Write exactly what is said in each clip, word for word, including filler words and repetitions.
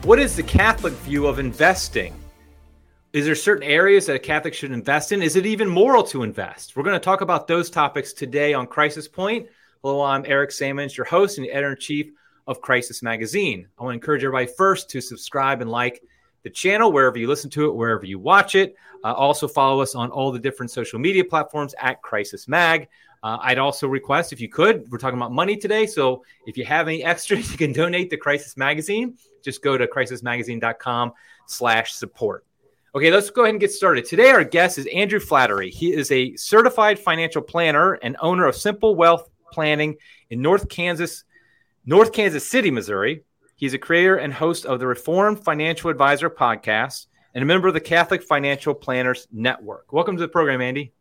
What is the Catholic view of investing? Is there certain areas that a Catholic should invest in? Is it even moral to invest? We're going to talk about those topics today on Crisis Point. Hello, I'm Eric Sammons, your host and the editor-in-chief of Crisis Magazine. I want to encourage everybody first to subscribe and like the channel wherever you listen to it, wherever you watch it. Uh, also follow us on all the different social media platforms at Crisis Mag. Uh, I'd also request, if you could, we're talking about money today, so if you have any extras, you can donate to Crisis Magazine. Just go to crisismagazine.com slash support. Okay, let's go ahead and get started. Today, our guest is Andrew Flattery. He is a certified financial planner and owner of Simple Wealth Planning in North Kansas, North Kansas City, Missouri. He's a creator and host of the Reformed Financial Advisor podcast and a member of the Catholic Financial Planners Network. Welcome to the program, Andy.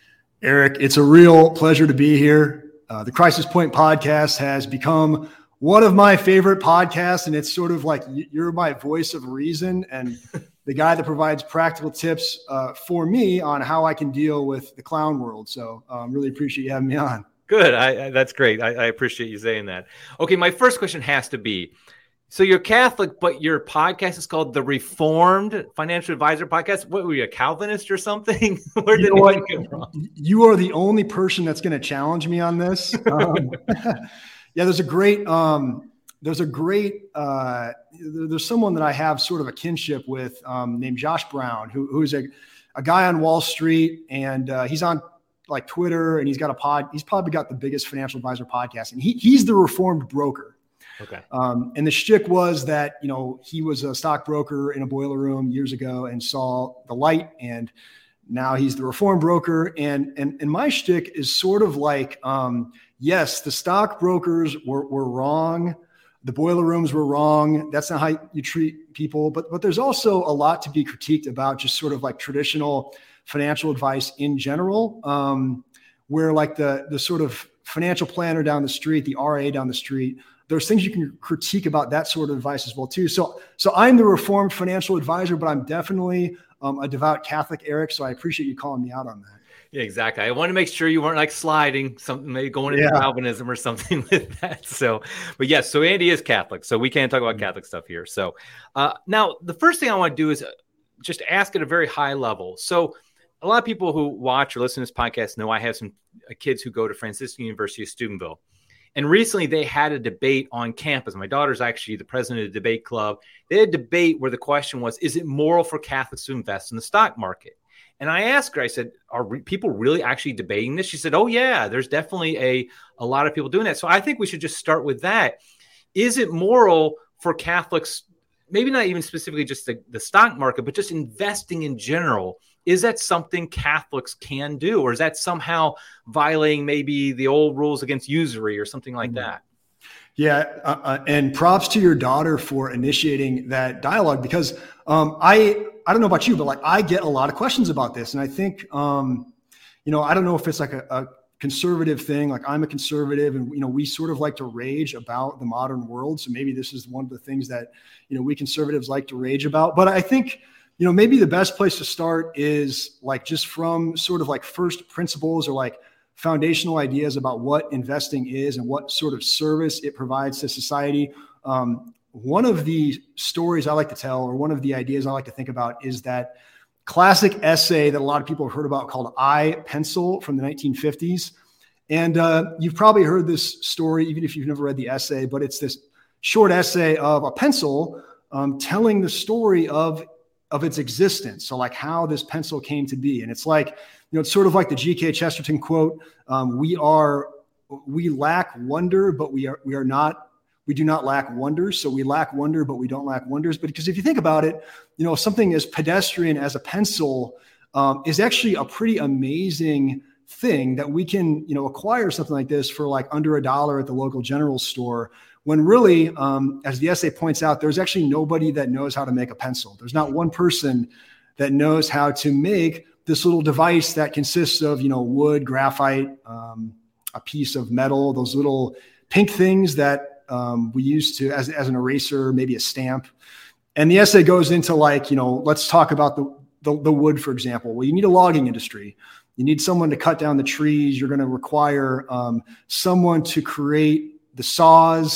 Eric, it's a real pleasure to be here. Uh, the Crisis Point podcast has become one of my favorite podcasts, and it's sort of like you're my voice of reason and the guy that provides practical tips uh, for me on how I can deal with the clown world. So I um, really appreciate you having me on. Good. I, I, that's great. I, I appreciate you saying that. Okay, my first question has to be, so you're Catholic, but your podcast is called the Reformed Financial Advisor Podcast. What were you, a Calvinist or something? Where did you, it come from? You are the only person that's going to challenge me on this. Um, yeah, there's a great, um, there's a great, uh, there's someone that I have sort of a kinship with um, named Josh Brown, who who's a, a guy on Wall Street, and uh, he's on like Twitter, and he's got a pod. He's probably got the biggest financial advisor podcast, and he he's the Reformed broker. Okay. Um, and the shtick was that, you know, he was a stockbroker in a boiler room years ago and saw the light, and now he's the Reformed broker. And, and, and my shtick is sort of like, um, yes, the stockbrokers were, were wrong. The boiler rooms were wrong. That's not how you treat people. But, but there's also a lot to be critiqued about just sort of like traditional financial advice in general, um, where like the, the sort of financial planner down the street, the R A down the street, there's things you can critique about that sort of advice as well, too. So, so I'm the Reformed financial advisor, but I'm definitely um, a devout Catholic, Eric. So I appreciate you calling me out on that. Yeah, exactly. I want to make sure you weren't like sliding something, maybe going into yeah. Calvinism or something with that. So, but yes, so Andy is Catholic, so we can't talk about Catholic stuff here. So uh, now the first thing I want to do is just ask at a very high level. So a lot of people who watch or listen to this podcast know I have some kids who go to Franciscan University of Steubenville. And recently they had a debate on campus. My daughter's actually the president of the debate club. They had a debate where the question was, is it moral for Catholics to invest in the stock market? And I asked her, I said, are re- people really actually debating this? She said, oh, yeah, there's definitely a, a lot of people doing that. So I think we should just start with that. Is it moral for Catholics, maybe not even specifically just the, the stock market, but just investing in general? Is that something Catholics can do, or is that somehow violating maybe the old rules against usury or something like that? Yeah, uh, uh, and props to your daughter for initiating that dialogue, because um, I I don't know about you, but like I get a lot of questions about this, and I think um, you know I don't know if it's like a, a conservative thing. Like I'm a conservative, and you know we sort of like to rage about the modern world, so maybe this is one of the things that you know we conservatives like to rage about. But I think, you know, maybe the best place to start is like just from sort of like first principles or like foundational ideas about what investing is and what sort of service it provides to society. Um, one of the stories I like to tell, or one of the ideas I like to think about, is that classic essay that a lot of people have heard about called I, Pencil, from the nineteen fifties. And uh, you've probably heard this story, even if you've never read the essay, but it's this short essay of a pencil um, telling the story of of its existence. So like how this pencil came to be. And it's like, you know, it's sort of like the G K Chesterton quote, um, we are, we lack wonder, but we are, we are not, we do not lack wonders. So we lack wonder, but we don't lack wonders. But because if you think about it, you know, something as pedestrian as a pencil um, is actually a pretty amazing thing that we can, you know, acquire something like this for like under a dollar at the local general store, when really, um, as the essay points out, there's actually nobody that knows how to make a pencil. There's not one person that knows how to make this little device that consists of, you know, wood, graphite, um, a piece of metal, those little pink things that um, we use to as, as an eraser, maybe a stamp. And the essay goes into like, you know, let's talk about the, the, the wood, for example. Well, you need a logging industry. You need someone to cut down the trees. You're going to require um, someone to create the saws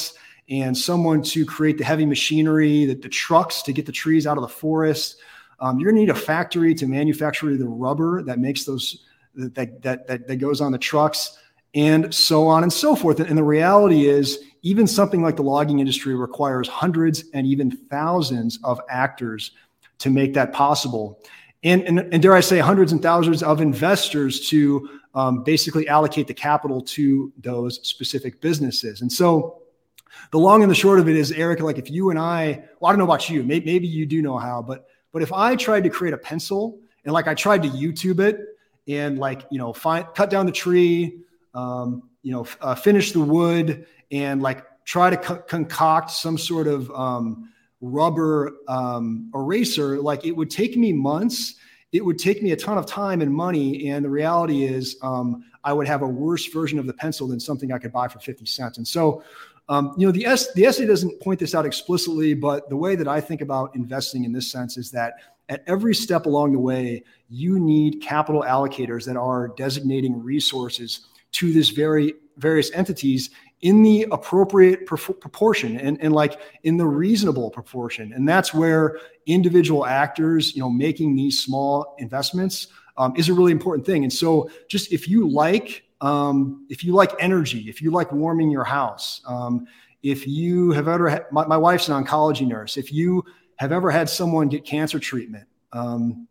and someone to create the heavy machinery, the, the trucks to get the trees out of the forest. Um, you're going to need a factory to manufacture the rubber that makes those that that that, that goes on the trucks, and so on and so forth. And, and the reality is, even something like the logging industry requires hundreds and even thousands of actors to make that possible. And, and, and dare I say, hundreds and thousands of investors to um, basically allocate the capital to those specific businesses. And so the long and the short of it is, Eric, like if you and I, well, I don't know about you, maybe, maybe you do know how, but but if I tried to create a pencil and like I tried to YouTube it and like, you know, find, cut down the tree, um, you know, uh, finish the wood and like try to co- concoct some sort of um, rubber um, eraser, like it would take me months. It would take me a ton of time and money. And the reality is um, I would have a worse version of the pencil than something I could buy for fifty cents. And so, um, you know, the, es- the essay doesn't point this out explicitly, but the way that I think about investing in this sense is that at every step along the way, you need capital allocators that are designating resources to this very various entities in the appropriate pro- proportion and, and like in the reasonable proportion. And that's where individual actors, you know, making these small investments um, is a really important thing. And so just if you like, um, if you like energy, if you like warming your house, um, if you have ever had, my, my wife's an oncology nurse, if you have ever had someone get cancer treatment, um,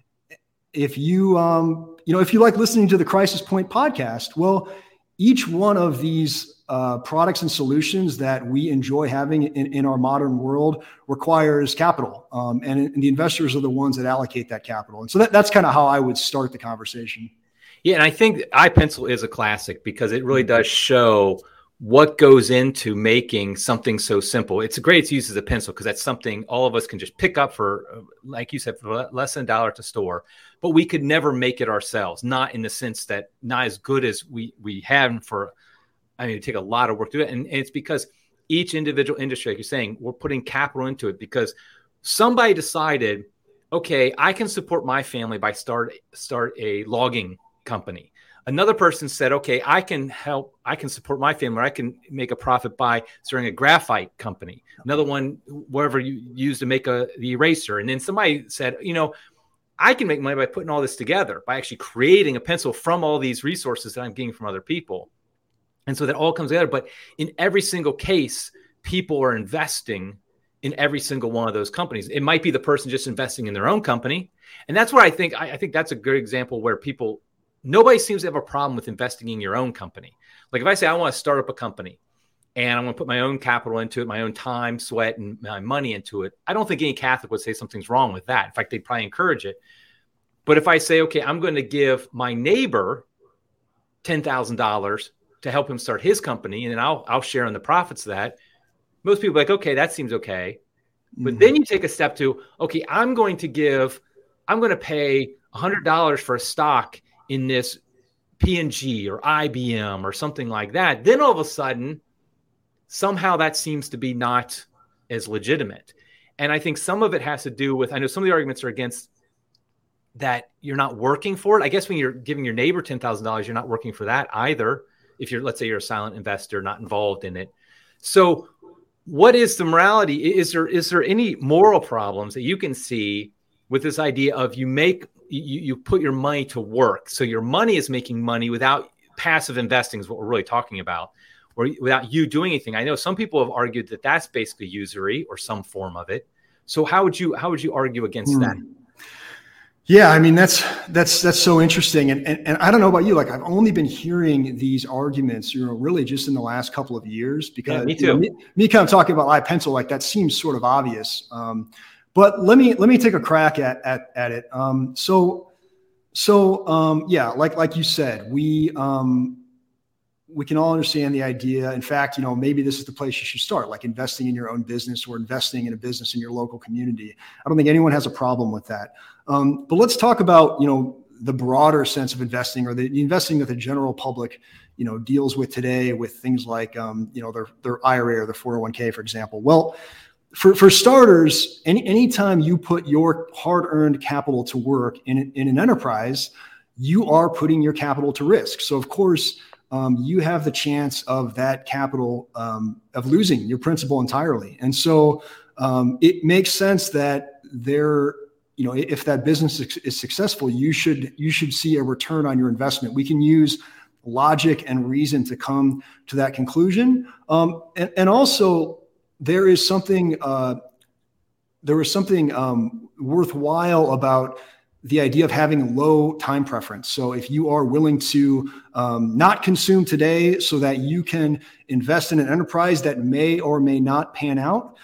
if you, um, you know, if you like listening to the Crisis Point podcast, well, each one of these uh, products and solutions that we enjoy having in, in our modern world requires capital. Um, and, and the investors are the ones that allocate that capital. And so that, that's kind of how I would start the conversation. Yeah. And I think iPencil is a classic because it really does show what goes into making something so simple. It's great to use as a pencil because that's something all of us can just pick up for, like you said, for less than a dollar at the store. But we could never make it ourselves, not in the sense that not as good as we we have for, I mean, it take a lot of work to do it. And, and it's because each individual industry, like you're saying, we're putting capital into it because somebody decided, okay, I can support my family by start start a logging company. Another person said, okay, I can help, I can support my family, or I can make a profit by starting a graphite company. Another one, whatever you use to make a the eraser. And then somebody said, you know, I can make money by putting all this together, by actually creating a pencil from all these resources that I'm getting from other people. And so that all comes together. But in every single case, people are investing in every single one of those companies. It might be the person just investing in their own company. And that's where I think, I, I think that's a good example where people, nobody seems to have a problem with investing in your own company. Like if I say, I want to start up a company and I'm going to put my own capital into it, my own time, sweat, and my money into it, I don't think any Catholic would say something's wrong with that. In fact, they'd probably encourage it. But if I say, okay, I'm going to give my neighbor ten thousand dollars to help him start his company, and then I'll, I'll share in the profits of that, most people are like, okay, that seems okay. But mm-hmm. then you take a step to, okay, I'm going to give, I'm going to pay one hundred dollars for a stock in this P and G or I B M or something like that. Then all of a sudden, somehow that seems to be not as legitimate. And I think some of it has to do with, I know some of the arguments are against that you're not working for it. I guess when you're giving your neighbor ten thousand dollars, you're not working for that either. If you're, let's say you're a silent investor, not involved in it. So what is the morality? Is there, is there any moral problems that you can see with this idea of you make, you, you put your money to work? So your money is making money without passive investing is what we're really talking about, or without you doing anything. I know some people have argued that that's basically usury or some form of it. So how would you, how would you argue against mm. that? Yeah, I mean, that's that's that's so interesting. And, and and I don't know about you, like I've only been hearing these arguments, you know, really just in the last couple of years because yeah, me too. You know, me, me kind of talking about iPencil, like that seems sort of obvious. Um, but let me let me take a crack at at at it. Um, so so um, yeah, like like you said, we um, we can all understand the idea. In fact, you know, maybe this is the place you should start, like investing in your own business or investing in a business in your local community. I don't think anyone has a problem with that. Um, but let's talk about, you know, the broader sense of investing or the, the investing that the general public, you know, deals with today with things like, um, you know, their, their I R A or their four oh one k, for example. Well, for, for starters, any anytime you put your hard-earned capital to work in, in an enterprise, you are putting your capital to risk. So, of course, um, you have the chance of that capital um, of losing your principal entirely. And so um, it makes sense that there, you know, if that business is successful, you should you should see a return on your investment. We can use logic and reason to come to that conclusion. Um, and, and also, there is something uh, there is something um, worthwhile about the idea of having low time preference. So if you are willing to um, not consume today so that you can invest in an enterprise that may or may not pan out,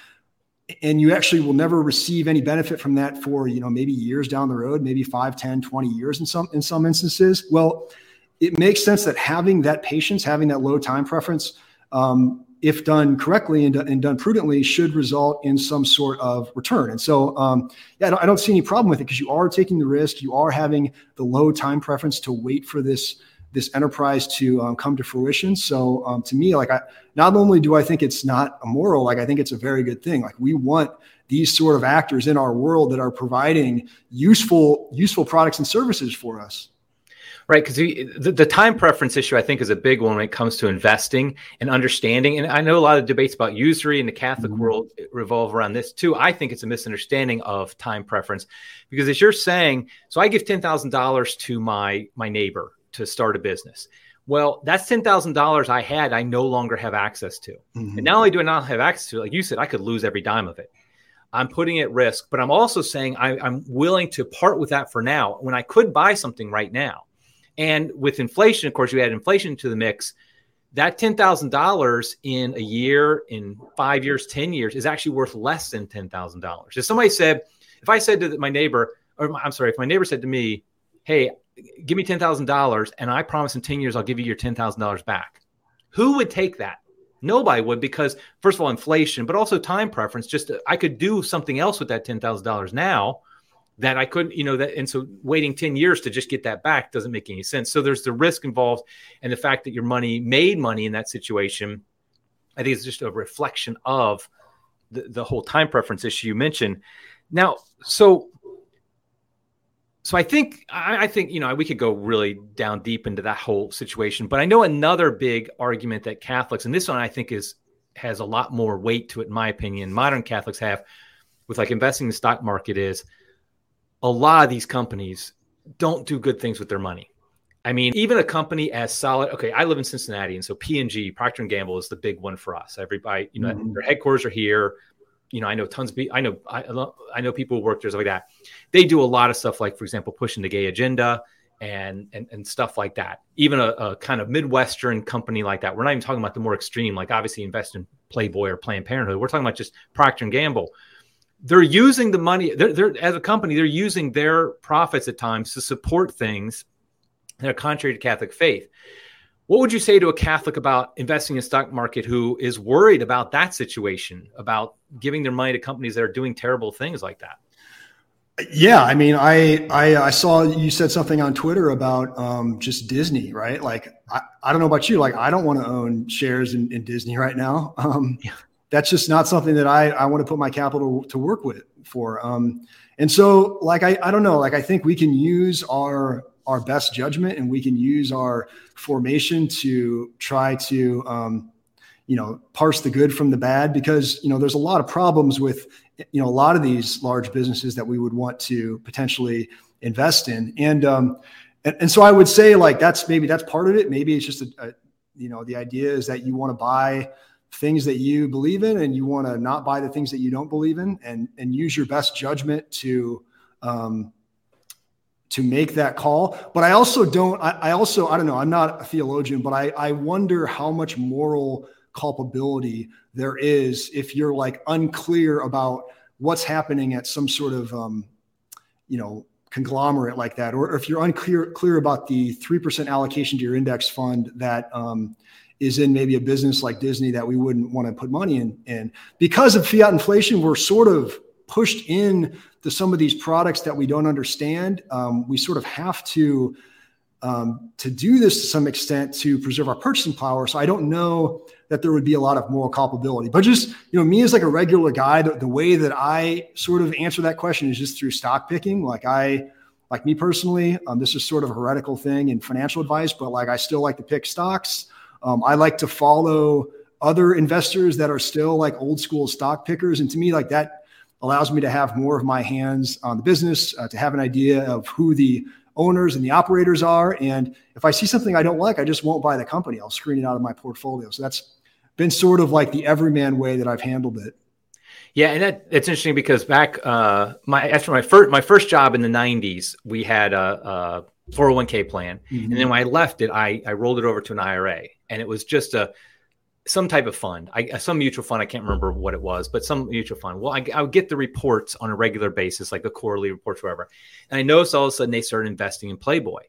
and you actually will never receive any benefit from that for, you know, maybe years down the road, maybe five, ten, twenty years in some, in some instances. Well, it makes sense that having that patience, having that low time preference, um, if done correctly and, and done prudently, should result in some sort of return. And so, um, yeah, I don't, I don't see any problem with it because you are taking the risk. You are having the low time preference to wait for this this enterprise to um, come to fruition. So um, to me, like, I not only do I think it's not immoral, like I think it's a very good thing. Like, we want these sort of actors in our world that are providing useful useful products and services for us. Right, because the, the time preference issue, I think, is a big one when it comes to investing and understanding. And I know a lot of debates about usury in the Catholic mm-hmm. world revolve around this too. I think it's a misunderstanding of time preference because, as you're saying, so I give ten thousand dollars to my my neighbor to start a business. Well, that's ten thousand dollars I had, I no longer have access to. Mm-hmm. And not only do I not have access to it, like you said, I could lose every dime of it. I'm putting it at risk, but I'm also saying I, I'm willing to part with that for now when I could buy something right now. And with inflation, of course, you add inflation to the mix. That ten thousand dollars in a year, in five years, ten years is actually worth less than ten thousand dollars. If somebody said, if I said to my neighbor, or my, I'm sorry, if my neighbor said to me, hey, give me ten thousand dollars and I promise in ten years I'll give you your ten thousand dollars back. Who would take that? Nobody would, because first of all, inflation, but also time preference. Just I could do something else with that ten thousand dollars now that I couldn't, you know, that, and so waiting ten years to just get that back doesn't make any sense. So there's the risk involved, and the fact that your money made money in that situation, I think it's just a reflection of the, the whole time preference issue you mentioned. Now, so, so I think, I, I think, you know, we could go really down deep into that whole situation, but I know another big argument that Catholics, and this one I think is, has a lot more weight to it, in my opinion, modern Catholics have with like investing in the stock market is, a lot of these companies don't do good things with their money. I mean, even a company as solid, okay, I live in Cincinnati, and so P and G, Procter and Gamble, is the big one for us. Everybody, you know, mm-hmm. their headquarters are here. You know, I know tons of people, I know, I, I know people who work there, stuff like that. They do a lot of stuff like, for example, pushing the gay agenda and, and, and stuff like that. Even a, a kind of Midwestern company like that. We're not even talking about the more extreme, like obviously invest in Playboy or Planned Parenthood. We're talking about just Procter and Gamble. They're using the money, they're, they're as a company, they're using their profits at times to support things that are contrary to Catholic faith. What would you say to a Catholic about investing in the stock market who is worried about that situation, about giving their money to companies that are doing terrible things like that? Yeah, I mean, I I, I saw you said something on Twitter about um, just Disney, right? Like, I, I don't know about you, like I don't want to own shares in, in Disney right now. Um, yeah. That's just not something that I, I want to put my capital to work with for. Um, and so like, I, I don't know, like, I think we can use our, our best judgment and we can use our formation to try to, um, you know, parse the good from the bad, because, you know, there's a lot of problems with, you know, a lot of these large businesses that we would want to potentially invest in. And, um, and, and so I would say like, that's maybe that's part of it. Maybe it's just, a, a you know, the idea is that you want to buy things that you believe in and you want to not buy the things that you don't believe in, and, and use your best judgment to, um, to make that call. But I also don't, I, I also, I don't know, I'm not a theologian, but I, I wonder how much moral culpability there is if you're like unclear about what's happening at some sort of, um, you know, conglomerate like that, or if you're unclear clear about the three percent allocation to your index fund that, um, is in maybe a business like Disney that we wouldn't want to put money in. And because of fiat inflation, we're sort of pushed in to some of these products that we don't understand. Um, we sort of have to, um, to do this to some extent to preserve our purchasing power. So I don't know that there would be a lot of moral culpability, but just, you know, me as like a regular guy, the, the way that I sort of answer that question is just through stock picking. Like I, like me personally, um, this is sort of a heretical thing in financial advice, but like I still like to pick stocks. Um, I like to follow other investors that are still like old school stock pickers. And to me, like that allows me to have more of my hands on the business, uh, to have an idea of who the owners and the operators are. And if I see something I don't like, I just won't buy the company. I'll screen it out of my portfolio. So that's been sort of like the everyman way that I've handled it. Yeah, and that it's interesting because back uh, my after my first my first job in the nineties, we had a, a four oh one k plan, mm-hmm. and then when I left it, I I rolled it over to an I R A, and it was just a some type of fund, I, some mutual fund. I can't remember what it was, but some mutual fund. Well, I, I would get the reports on a regular basis, like the quarterly reports, whatever. And I noticed all of a sudden they started investing in Playboy.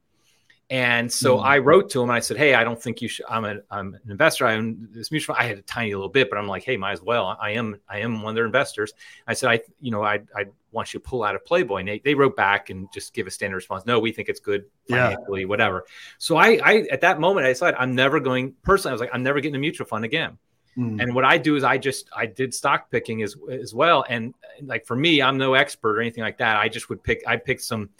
And so mm-hmm. I wrote to him and I said, hey, I don't think you should, I'm, a, I'm an investor. I own this mutual fund. I had a tiny little bit, but I'm like, hey, might as well. I am, I am one of their investors. I said, I, you know, I, I want you to pull out of Playboy. And they, they wrote back and just give a standard response. No, we think it's good financially, yeah. whatever. So I, I, at that moment, I decided I'm never going personally. I was like, I'm never getting a mutual fund again. Mm. And what I do is I just, I did stock picking as, as well. And like, for me, I'm no expert or anything like that. I just would pick, I picked some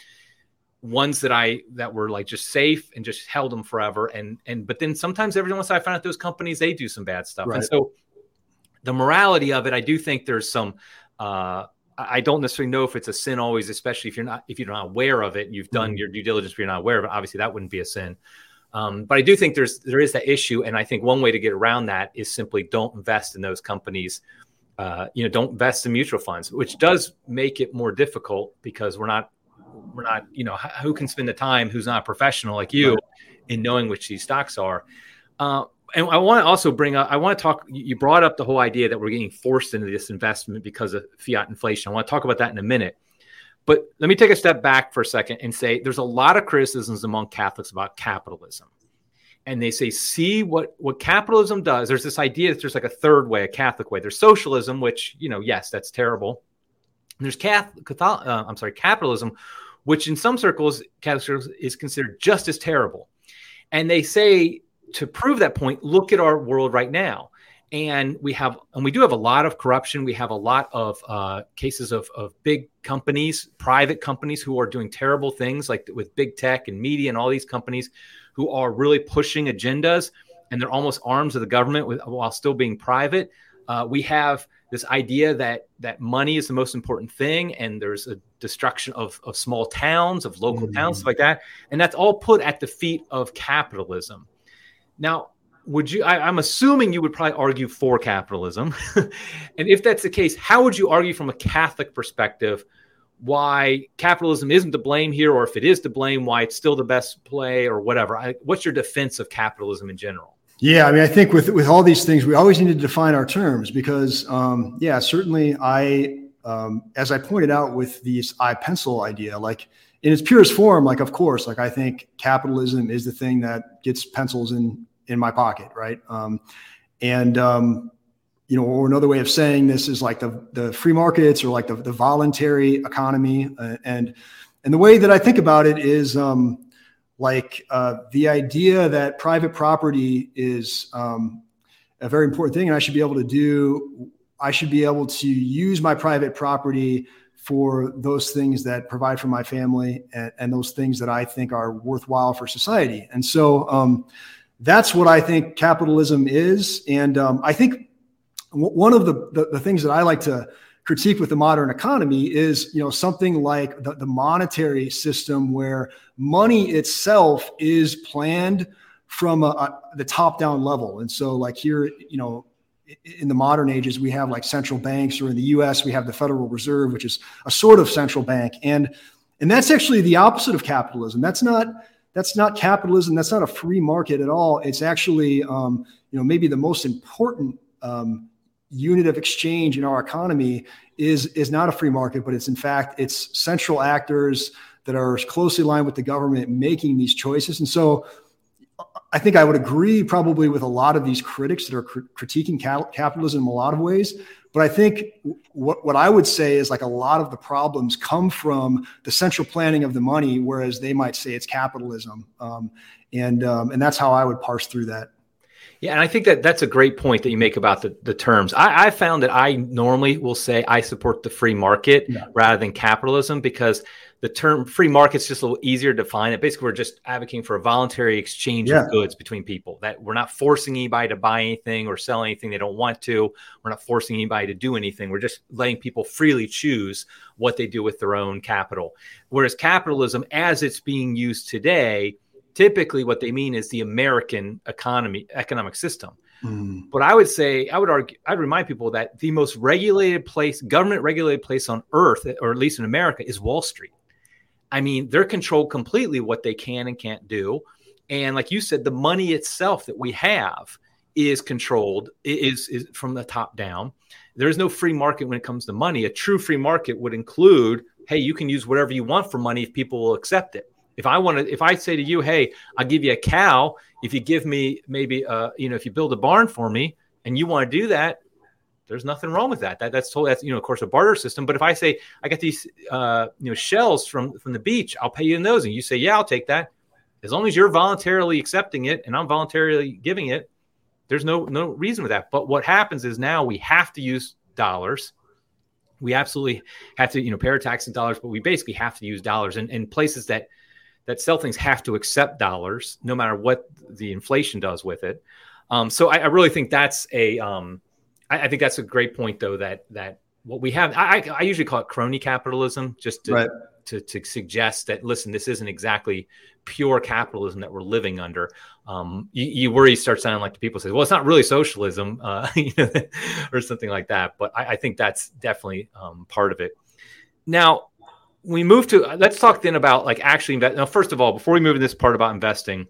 ones that I, that were like just safe and just held them forever. And, and, but then sometimes every once in a while I find out those companies, they do some bad stuff. Right. And so the morality of it, I do think there's some, uh, I don't necessarily know if it's a sin always, especially if you're not, if you're not aware of it, you've done mm-hmm. your due diligence, but you're not aware of it. Obviously that wouldn't be a sin. Um, but I do think there's, there is that issue. And I think one way to get around that is simply don't invest in those companies. Uh, you know, don't invest in mutual funds, which does make it more difficult because we're not, we're not, you know, who can spend the time who's not a professional like you right. in knowing which these stocks are. Uh, and I want to also bring up, I want to talk, you brought up the whole idea that we're getting forced into this investment because of fiat inflation. I want to talk about that in a minute. But let me take a step back for a second and say there's a lot of criticisms among Catholics about capitalism. And they say, see what, what capitalism does. There's this idea that there's like a third way, a Catholic way. There's socialism, which, you know, yes, that's terrible. And there's Catholic, Catholic, uh, I'm sorry, capitalism, which in some circles, Catholic circles is considered just as terrible. And they say, to prove that point, look at our world right now. And we have, and we do have a lot of corruption. We have a lot of uh, cases of, of big companies, private companies who are doing terrible things like with big tech and media and all these companies who are really pushing agendas, and they're almost arms of the government with, while still being private. Uh, we have this idea that that money is the most important thing, and there's a destruction of, of small towns, of local mm-hmm. towns, stuff like that. And that's all put at the feet of capitalism. Now, would you, I, I'm assuming you would probably argue for capitalism. And if that's the case, how would you argue from a Catholic perspective why capitalism isn't to blame here, or if it is to blame, why it's still the best play or whatever? I, what's your defense of capitalism in general? Yeah, I mean, I think with, with all these things, we always need to define our terms because, um, yeah, certainly I, um, as I pointed out with these iPencil idea, like in its purest form, like, of course, like I think capitalism is the thing that gets pencils in, in my pocket. Right. Um, and, um, you know, or another way of saying this is like the, the free markets or like the, the voluntary economy. Uh, and, and the way that I think about it is, um, like uh, the idea that private property is um, a very important thing. And I should be able to do, I should be able to use my private property for those things that provide for my family and, and those things that I think are worthwhile for society. And so um, that's what I think capitalism is. And um, I think w- one of the, the, the things that I like to critique with the modern economy is, you know, something like the, the monetary system where money itself is planned from a, a, the top down level. And so like here, you know, in the modern ages, we have like central banks, or in the U S we have the Federal Reserve, which is a sort of central bank. And, and that's actually the opposite of capitalism. That's not, that's not capitalism. That's not a free market at all. It's actually, um, you know, maybe the most important, um, unit of exchange in our economy is is not a free market, but it's in fact, it's central actors that are closely aligned with the government making these choices. And so I think I would agree probably with a lot of these critics that are cr- critiquing cap- capitalism in a lot of ways. But I think what, what I would say is like a lot of the problems come from the central planning of the money, whereas they might say it's capitalism. Um, and um, and that's how I would parse through that. Yeah, and I think that that's a great point that you make about the, the terms. I, I found that I normally will say I support the free market yeah. rather than capitalism, because the term free market's just a little easier to define. It basically, we're just advocating for a voluntary exchange yeah. of goods between people, that we're not forcing anybody to buy anything or sell anything they don't want to. We're not forcing anybody to do anything. We're just letting people freely choose what they do with their own capital. Whereas capitalism, as it's being used today, typically what they mean is the American economy, economic system. Mm. But I would say, I would argue, I'd remind people that the most regulated place, government regulated place on earth, or at least in America, is Wall Street. I mean, they're controlled completely what they can and can't do. And like you said, the money itself that we have is controlled, is, is from the top down. There's no free market when it comes to money. A true free market would include, hey, you can use whatever you want for money if people will accept it. If I want to, if I say to you, hey, I'll give you a cow, if you give me maybe, uh, you know, if you build a barn for me and you want to do that, there's nothing wrong with that. That that's totally, that's, you know, of course, a barter system. But if I say I got these, uh, you know, shells from, from the beach, I'll pay you in those. And you say, yeah, I'll take that. As long as you're voluntarily accepting it and I'm voluntarily giving it, there's no, no reason with that. But what happens is now we have to use dollars. We absolutely have to, you know, pay our tax in dollars, but we basically have to use dollars. And, and places that, that sell things have to accept dollars, no matter what the inflation does with it. Um, so I, I really think that's a, um, I, I think that's a great point, though, that that what we have, I, I usually call it crony capitalism, just to, right. to to suggest that, listen, this isn't exactly pure capitalism that we're living under. Um, you, you worry, start sounding like the people say, well, it's not really socialism, uh, you know, or something like that. But I, I think that's definitely um, part of it. Now, we move to, let's talk then about like actually invest. Now, first of all, before we move to this part about investing,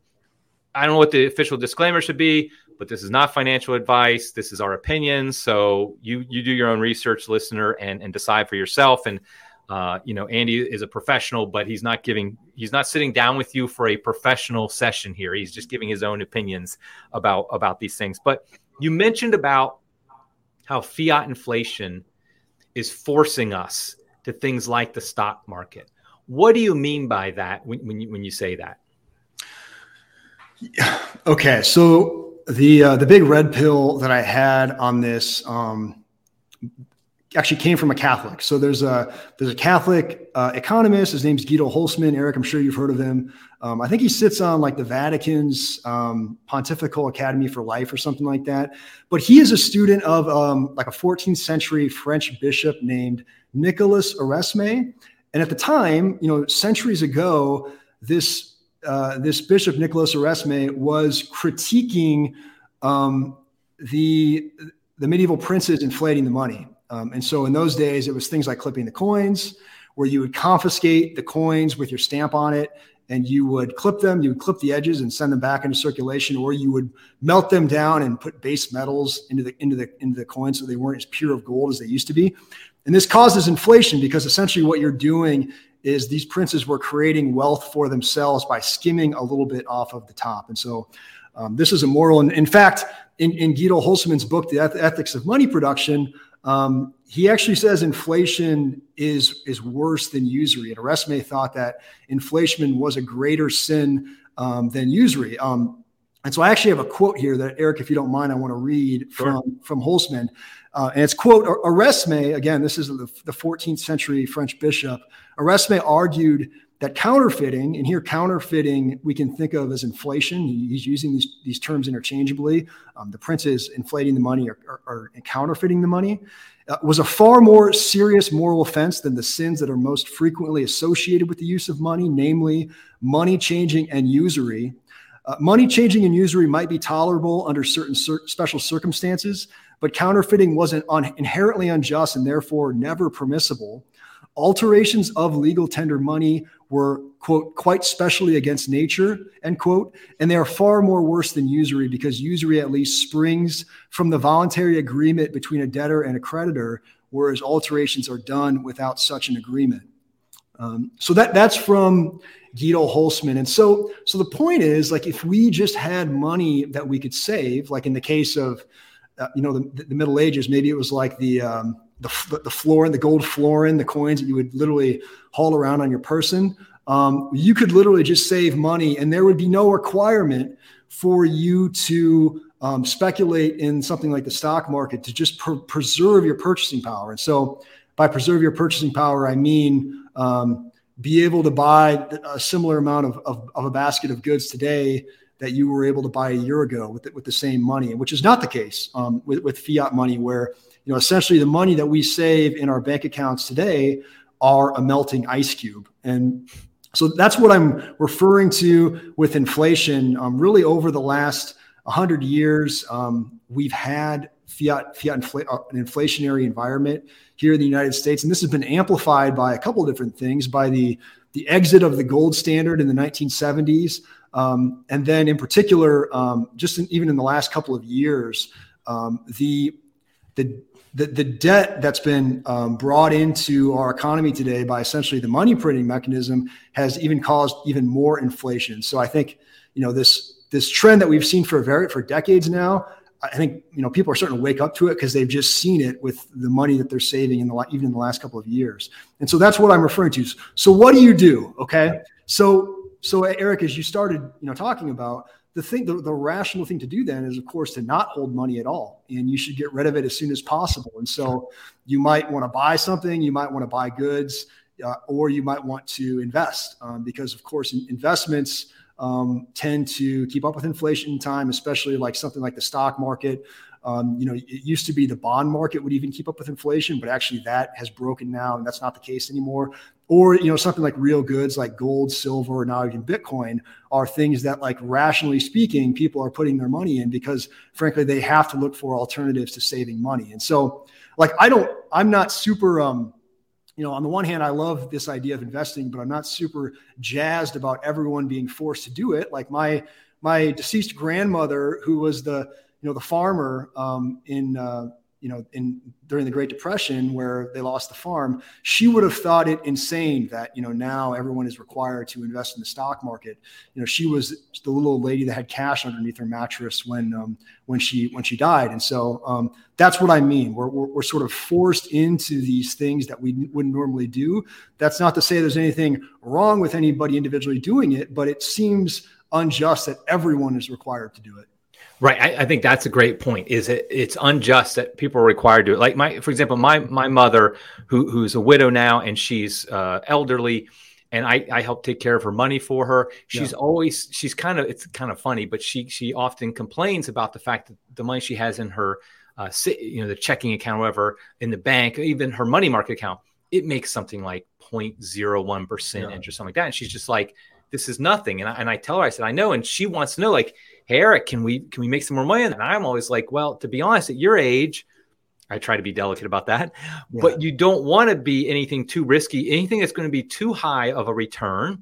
I don't know what the official disclaimer should be, but this is not financial advice. This is our opinions. So you you do your own research, listener, and and decide for yourself. And uh, you know, Andy is a professional, but he's not giving, he's not sitting down with you for a professional session here. He's just giving his own opinions about about these things. But you mentioned about how fiat inflation is forcing us to things like the stock market. What do you mean by that when, when you when you say that? Okay, so the uh, the big red pill that I had on this um, actually came from a Catholic. So there's a there's a Catholic uh, economist. His name's Guido Hülsmann. Eric, I'm sure you've heard of him. Um, I think he sits on like the Vatican's um, Pontifical Academy for Life or something like that. But he is a student of um, like a fourteenth century French bishop named Nicolas Oresme. And at the time, you know, centuries ago, this Uh, this Bishop Nicolas Oresme was critiquing um, the the medieval princes inflating the money. Um, and so in those days, it was things like clipping the coins, where you would confiscate the coins with your stamp on it, and you would clip them, you would clip the edges and send them back into circulation, or you would melt them down and put base metals into the into the into the coins so they weren't as pure of gold as they used to be. And this causes inflation because essentially what you're doing is these princes were creating wealth for themselves by skimming a little bit off of the top. And so um, this is immoral. And in fact, in, in Guido Hülsmann's book, The Ethics of Money Production, um, he actually says inflation is, is worse than usury. And Oresme thought that inflation was a greater sin um, than usury. Um, and so I actually have a quote here that, Eric, if you don't mind, I want to read from, sure. from Hülsmann. Uh, and it's, quote, Oresme, again, this is the, the fourteenth century French bishop. Oresme argued that counterfeiting, and here counterfeiting we can think of as inflation. He's using these, these terms interchangeably. Um, the princes inflating the money or, or, or counterfeiting the money uh, was a far more serious moral offense than the sins that are most frequently associated with the use of money, namely money changing and usury. Uh, money changing and usury might be tolerable under certain cir- special circumstances, but counterfeiting wasn't un- inherently unjust and therefore never permissible. Alterations of legal tender money were, quote, quite specially against nature, end quote, and they are far more worse than usury because usury at least springs from the voluntary agreement between a debtor and a creditor, whereas alterations are done without such an agreement. Um, so that that's from Guido Hülsmann. And so, so the point is, like, if we just had money that we could save, like in the case of, uh, you know, the, the Middle Ages, maybe it was like the, um, the, the florin, the gold florin, the coins that you would literally haul around on your person. Um, you could literally just save money and there would be no requirement for you to um, speculate in something like the stock market to just per- preserve your purchasing power. And so by preserve your purchasing power, I mean, um, be able to buy a similar amount of, of, of a basket of goods today that you were able to buy a year ago with the, with the same money, which is not the case um, with, with fiat money, where, you know, essentially the money that we save in our bank accounts today are a melting ice cube. And so that's what I'm referring to with inflation. Um, really over the last one hundred years, um, we've had fiat, fiat infl- uh, an inflationary environment here in the United States. And this has been amplified by a couple of different things, by the, the exit of the gold standard in the nineteen seventies. Um, and then in particular, um, just in, even in the last couple of years, um, the, the, the, the debt that's been um, brought into our economy today by essentially the money printing mechanism has even caused even more inflation. So I think, you know, this, this trend that we've seen for very, for decades now, I think, you know, people are starting to wake up to it because they've just seen it with the money that they're saving in the, even in the last couple of years. And so that's what I'm referring to. So what do you do? Okay. So, So Eric, as you started, you know, talking about the thing, the, the rational thing to do then is, of course, to not hold money at all, and you should get rid of it as soon as possible. And so you might want to buy something, you might want to buy goods, uh, or you might want to invest um, because, of course, in, investments um, tend to keep up with inflation in time, especially like something like the stock market. Um, you know, it used to be the bond market would even keep up with inflation, but actually that has broken now, and that's not the case anymore. Or, you know, something like real goods like gold, silver, or now even Bitcoin are things that, like, rationally speaking, people are putting their money in because, frankly, they have to look for alternatives to saving money. And so, like, I don't, I'm not super, um, you know, on the one hand, I love this idea of investing, but I'm not super jazzed about everyone being forced to do it. Like my, my deceased grandmother, who was the, you know, the farmer um, in, uh, you know, in during the Great Depression where they lost the farm, she would have thought it insane that, you know, now everyone is required to invest in the stock market. You know, she was the little old lady that had cash underneath her mattress when um, when she when she died. And so um, that's what I mean. We're, we're we're sort of forced into these things that we wouldn't normally do. That's not to say there's anything wrong with anybody individually doing it, but it seems unjust that everyone is required to do it. Right. I, I think that's a great point. Is it it's unjust that people are required to do it. Like my, for example, my, my mother who, who's a widow now, and she's uh, elderly, and I, I help take care of her money for her. She's yeah. always, she's kind of, it's kind of funny, but she, she often complains about the fact that the money she has in her, uh, you know, the checking account, or whatever, in the bank, even her money market account, it makes something like zero point zero one percent yeah. interest, something like that. And she's just like, this is nothing. And I, and I tell her, I said, I know. And she wants to know, like, hey, Eric, can we can we make some more money? And I'm always like, well, to be honest, at your age, I try to be delicate about that, yeah. but you don't want to be anything too risky. Anything that's going to be too high of a return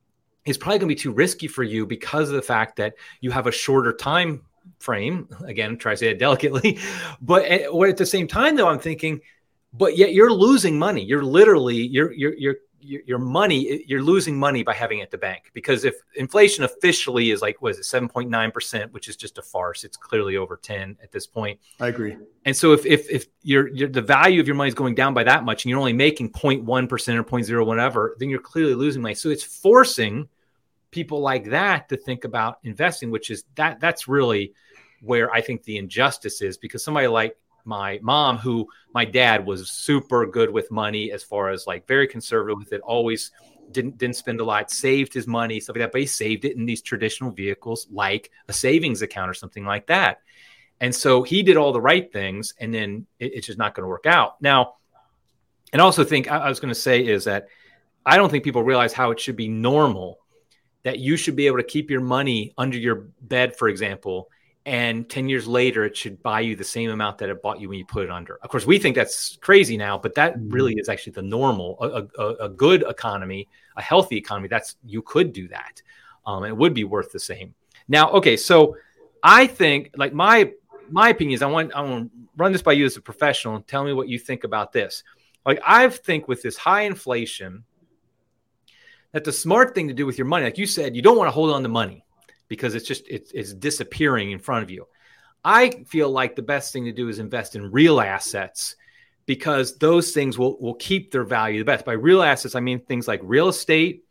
is probably going to be too risky for you because of the fact that you have a shorter time frame. Again, try to say it delicately. But at, or at the same time, though, I'm thinking, but yet you're losing money. You're literally, you're you're you're your money, you're losing money by having it at the bank, because if inflation officially is like, what is it, seven point nine percent, which is just a farce. It's clearly over ten at this point. I agree. And so if if if you're, you're the value of your money is going down by that much, and you're only making zero point one percent or zero point zero whatever, then you're clearly losing money. So it's forcing people like that to think about investing, which is that that's really where I think the injustice is, because somebody like my mom, who my dad was super good with money, as far as like very conservative with it, always didn't didn't spend a lot, saved his money, stuff like that, but he saved it in these traditional vehicles like a savings account or something like that. And so he did all the right things, and then it, it's just not going to work out. Now, and I also think I, I was going to say is that I don't think people realize how it should be normal that you should be able to keep your money under your bed, for example, and ten years later, it should buy you the same amount that it bought you when you put it under. Of course, we think that's crazy now, but that really is actually the normal. A, a, a good economy, a healthy economy, that's you could do that. Um, and it would be worth the same. Now, okay, so I think, like my my opinion is, I want I want to run this by you as a professional and tell me what you think about this. Like I think with this high inflation, that the smart thing to do with your money, like you said, you don't want to hold on to money, because it's just, it's, it's disappearing in front of you. I feel like the best thing to do is invest in real assets, because those things will, will keep their value the best. By real assets, I mean things like real estate, you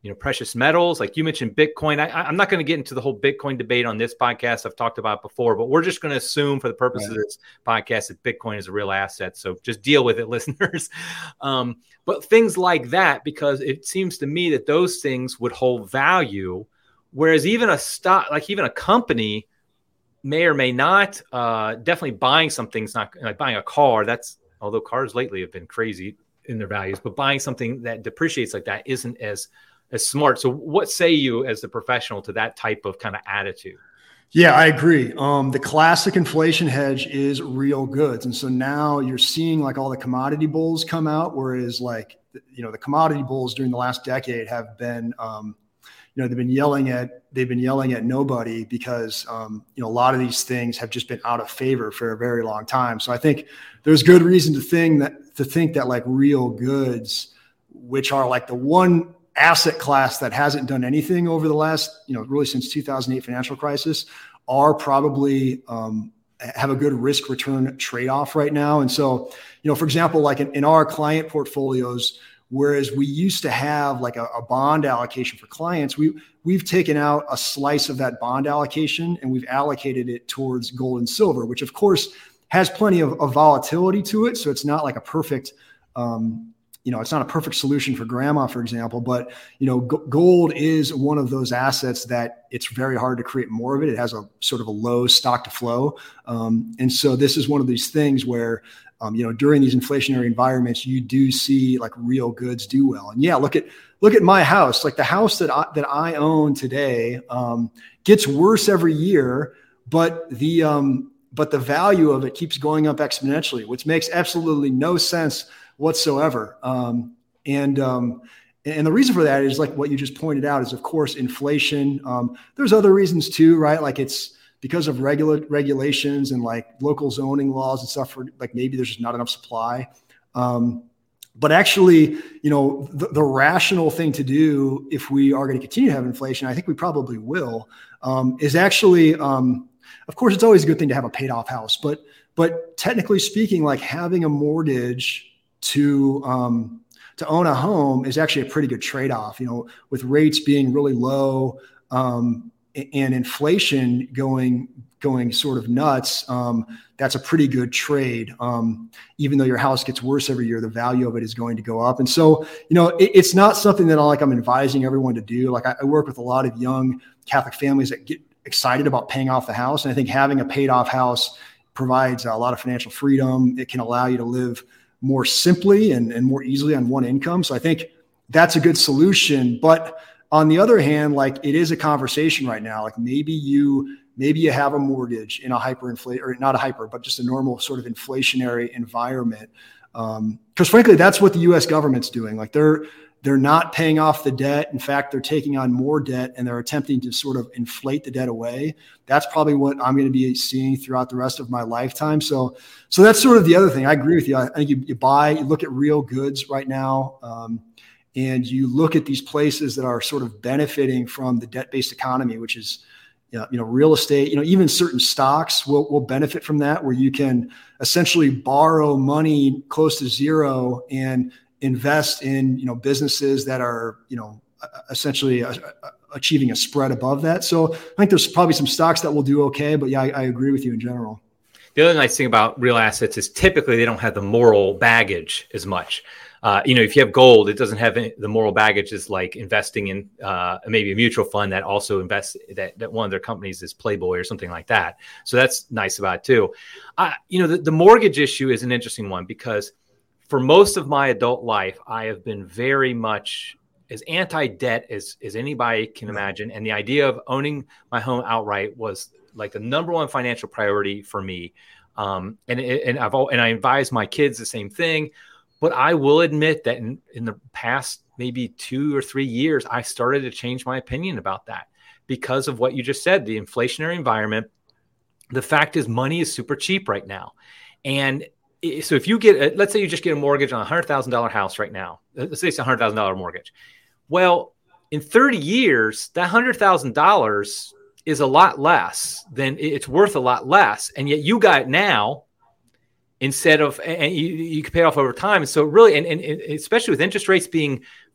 you know, precious metals, like you mentioned, Bitcoin. I, I'm not going to get into the whole Bitcoin debate on this podcast. I've talked about it before, but we're just going to assume for the purpose right. of this podcast that Bitcoin is a real asset. So just deal with it, listeners. Um, but things like that, because it seems to me that those things would hold value, whereas even a stock, like even a company may or may not, uh, definitely buying something's not like buying a car. That's, although cars lately have been crazy in their values, but buying something that depreciates like that isn't as as smart. So what say you as the professional to that type of kind of attitude? Yeah, I agree. Um, the classic inflation hedge is real goods. And so now you're seeing like all the commodity bulls come out, whereas like, you know, the commodity bulls during the last decade have been, um, you know, they've been yelling at, they've been yelling at nobody because, um, you know, a lot of these things have just been out of favor for a very long time. So I think there's good reason to think that, to think that like real goods, which are like the one asset class that hasn't done anything over the last, you know, really since two thousand eight financial crisis, are probably um, have a good risk return trade-off right now. And so, you know, for example, like in, in our client portfolios, whereas we used to have like a, a bond allocation for clients, we we've taken out a slice of that bond allocation and we've allocated it towards gold and silver, which of course has plenty of, of volatility to it. So it's not like a perfect, um, you know, it's not a perfect solution for grandma, for example, but, you know, g- gold is one of those assets that it's very hard to create more of it. It has a sort of a low stock to flow. Um, and so this is one of these things where, um, you know, during these inflationary environments, you do see like real goods do well. And yeah, look at, look at my house, like the house that I, that I own today, um, gets worse every year, but the, um, but the value of it keeps going up exponentially, which makes absolutely no sense whatsoever. Um, and, um, and the reason for that is like what you just pointed out is of course, inflation. Um, there's other reasons too, right? Like it's because of regula- regulations and like local zoning laws and stuff for like, maybe there's just not enough supply. Um, but actually, you know, the, the rational thing to do if we are going to continue to have inflation, I think we probably will, um, is actually, um, of course, it's always a good thing to have a paid off house, but, but technically speaking, like having a mortgage to, um, to own a home is actually a pretty good trade-off, you know, with rates being really low, um, and inflation going, going sort of nuts. Um, that's a pretty good trade. Um, even though your house gets worse every year, the value of it is going to go up. And so, you know, it, it's not something that I like, I'm advising everyone to do. Like I, I work with a lot of young Catholic families that get excited about paying off the house. And I think having a paid off house provides a lot of financial freedom. It can allow you to live more simply and, and more easily on one income. So I think that's a good solution. But on the other hand, like it is a conversation right now. Like maybe you, maybe you have a mortgage in a hyperinflation, or not a hyper, but just a normal sort of inflationary environment. Um, because frankly, that's what the U S government's doing. Like they're, they're not paying off the debt. In fact, they're taking on more debt and they're attempting to sort of inflate the debt away. That's probably what I'm going to be seeing throughout the rest of my lifetime. So, so that's sort of the other thing. I agree with you. I think you, you buy, you look at real goods right now, um, and you look at these places that are sort of benefiting from the debt-based economy, which is, you know, you know, real estate, you know, even certain stocks will, will benefit from that, where you can essentially borrow money close to zero and invest in, you know, businesses that are, you know, essentially a, a, achieving a spread above that. So I think there's probably some stocks that will do okay, but yeah, I, I agree with you in general. The other nice thing about real assets is typically they don't have the moral baggage as much. Uh, you know, if you have gold, it doesn't have any, the moral baggage is like investing in uh, maybe a mutual fund that also invests, that, that one of their companies is Playboy or something like that. So that's nice about it too. Uh, you know, the, the mortgage issue is an interesting one because for most of my adult life, I have been very much as anti-debt as, as anybody can imagine. And the idea of owning my home outright was like the number one financial priority for me. Um, and, and I've and I advise my kids the same thing. But I will admit that in, in the past maybe two or three years, I started to change my opinion about that because of what you just said, the inflationary environment. The fact is money is super cheap right now. And so if you get, let's say you just get a mortgage on a one hundred thousand dollars house right now, let's say it's a one hundred thousand dollars mortgage. Well, in thirty years, that one hundred thousand dollars is a lot less than it's worth a lot less. And yet you got it now instead of, and you, you can pay it off over time. And so really, and, and especially with interest rates being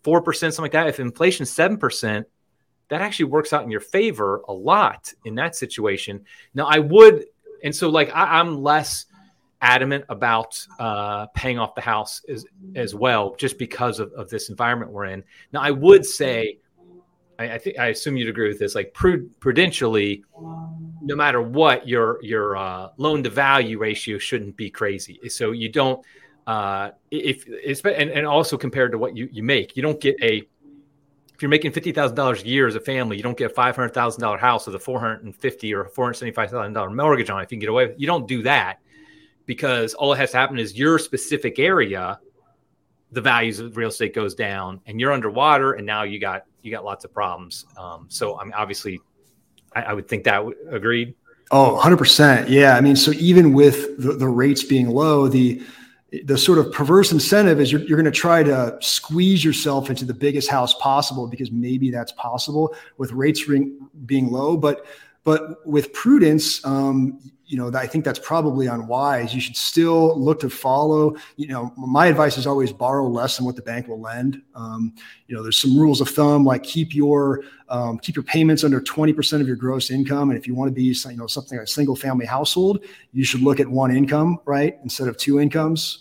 four percent, something like that. If inflation's seven percent, that actually works out in your favor a lot in that situation. Now I would, and so like I, I'm less adamant about uh, paying off the house as, as well, just because of, of this environment we're in. Now I would say, I, I think, I assume you'd agree with this, like prud- prudentially, no matter what, your, your uh, loan to value ratio shouldn't be crazy. So you don't, uh, if, and, and also compared to what you, you make, you don't get a, if you're making fifty thousand dollars a year as a family, you don't get a five hundred thousand dollars house with a four hundred fifty thousand dollars or four hundred seventy-five thousand dollars mortgage on it. If you can get away with it, you don't do that, because all that has to happen is your specific area, the values of real estate goes down and you're underwater, and now you got, you got lots of problems. Um, so I mean, obviously I, I would think that w- agreed. Oh, one hundred percent. Yeah. I mean, so even with the, the rates being low, the, the sort of perverse incentive is you're, you're going to try to squeeze yourself into the biggest house possible, because maybe that's possible with rates ring, being low. But, but with prudence, um, you know, I think that's probably unwise. You should still look to follow, you know, my advice is always borrow less than what the bank will lend. Um, you know, there's some rules of thumb, like keep your, um, keep your payments under twenty percent of your gross income. And if you want to be, you know, something like a single family household, you should look at one income, right? Instead of two incomes.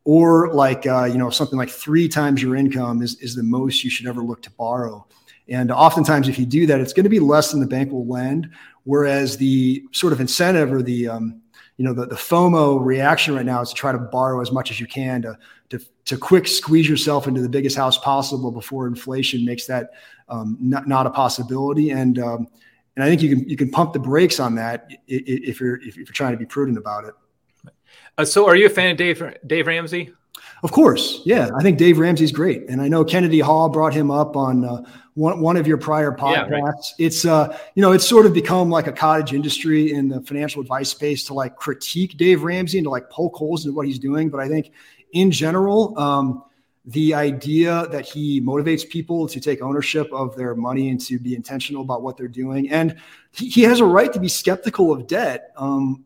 Or like, uh, you know, something like three times your income is, is the most you should ever look to borrow. And oftentimes if you do that, it's going to be less than the bank will lend. Whereas the sort of incentive or the, um, you know, the, the FOMO reaction right now is to try to borrow as much as you can to, to, to quick squeeze yourself into the biggest house possible before inflation makes that um, not, not a possibility. And, um, and I think you can, you can pump the brakes on that if you're, if you're trying to be prudent about it. Uh, so are you a fan of Dave, Dave Ramsey? Of course. Yeah. I think Dave Ramsey's great. And I know Kennedy Hall brought him up on uh, one, one of your prior podcasts. Yeah, right. It's, uh, you know, it's sort of become like a cottage industry in the financial advice space to like critique Dave Ramsey and to like poke holes into what he's doing. But I think in general, um, the idea that he motivates people to take ownership of their money and to be intentional about what they're doing. And he, he has a right to be skeptical of debt. Um,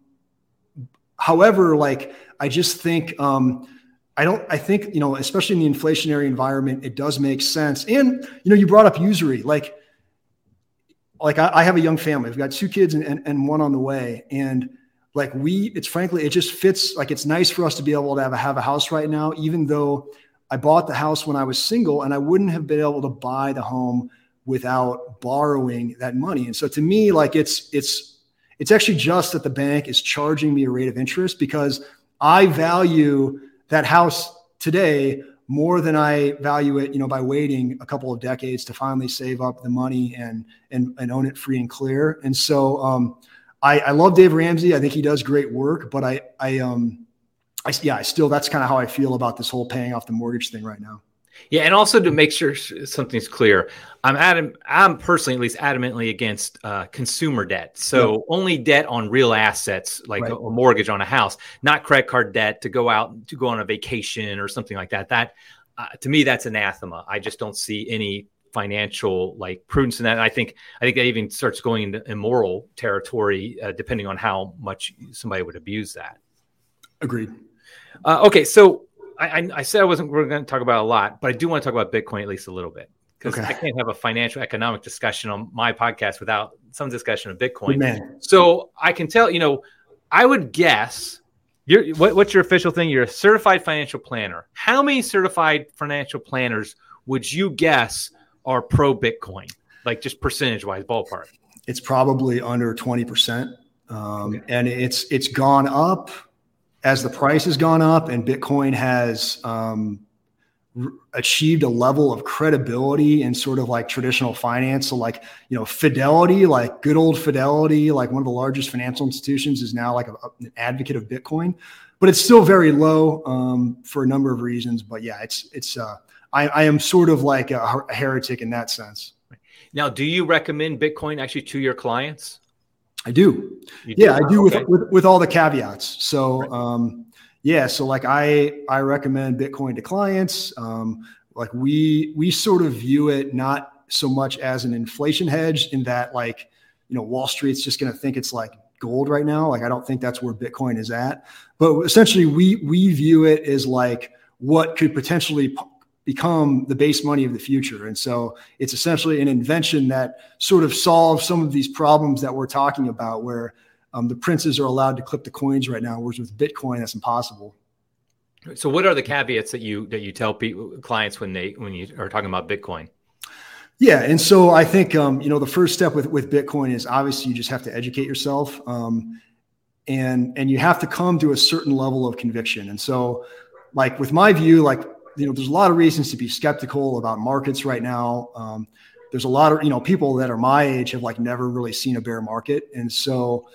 however, like, I just think, um, I don't, I think, you know, especially in the inflationary environment, it does make sense. And, you know, you brought up usury, like, like I, I have a young family. I've got two kids and, and, and one on the way. And like we, it's frankly, it just fits. Like, it's nice for us to be able to have a, have a house right now, even though I bought the house when I was single and I wouldn't have been able to buy the home without borrowing that money. And so to me, like it's, it's, it's actually just that the bank is charging me a rate of interest because I value that house today more than I value it, you know, by waiting a couple of decades to finally save up the money and and, and own it free and clear. And so um, I, I love Dave Ramsey. I think he does great work, but I, I, um, I yeah, I still, that's kind of how I feel about this whole paying off the mortgage thing right now. Yeah, and also to make sure something's clear, I'm adam, I'm personally at least adamantly against uh, consumer debt. So yep. Only debt on real assets, like right. a, a mortgage on a house, not credit card debt to go out to go on a vacation or something like that. That uh, to me, that's anathema. I just don't see any financial like prudence in that. And I think I think that even starts going into immoral territory, uh, depending on how much somebody would abuse that. Agreed. Uh, okay, so. I, I said I wasn't we're going to talk about a lot, but I do want to talk about Bitcoin at least a little bit because okay. I can't have a financial economic discussion on my podcast without some discussion of Bitcoin. Man. So I can tell, you know, I would guess you're what, what's your official thing? You're a certified financial planner. How many certified financial planners would you guess are pro Bitcoin? Like just percentage wise, ballpark. It's probably under twenty percent. Um, okay. And it's, it's gone up as the price has gone up and Bitcoin has um, r- achieved a level of credibility in sort of like traditional finance. So like, you know, Fidelity, like good old Fidelity, like one of the largest financial institutions is now like a, a, an advocate of Bitcoin, but it's still very low um, for a number of reasons. But yeah, it's, it's, uh, I, I am sort of like a, a heretic in that sense. Now, do you recommend Bitcoin actually to your clients? I do. do. Yeah, I do okay. with, with, with all the caveats. So, right. um, yeah, so like I, I recommend Bitcoin to clients. Um, like we, we sort of view it not so much as an inflation hedge in that like, you know, Wall Street's just going to think it's like gold right now. Like, I don't think that's where Bitcoin is at, but essentially we, we view it as like what could potentially become the base money of the future. And so it's essentially an invention that sort of solves some of these problems that we're talking about, where um, the princes are allowed to clip the coins right now, whereas with Bitcoin, that's impossible. So what are the caveats that you that you tell people, clients when they when you are talking about Bitcoin? Yeah. And so I think, um, you know, the first step with, with Bitcoin is obviously you just have to educate yourself. Um, and, and you have to come to a certain level of conviction. And so like with my view, like, you know, there's a lot of reasons to be skeptical about markets right now. Um, there's a lot of, you know, people that are my age have like never really seen a bear market. And so,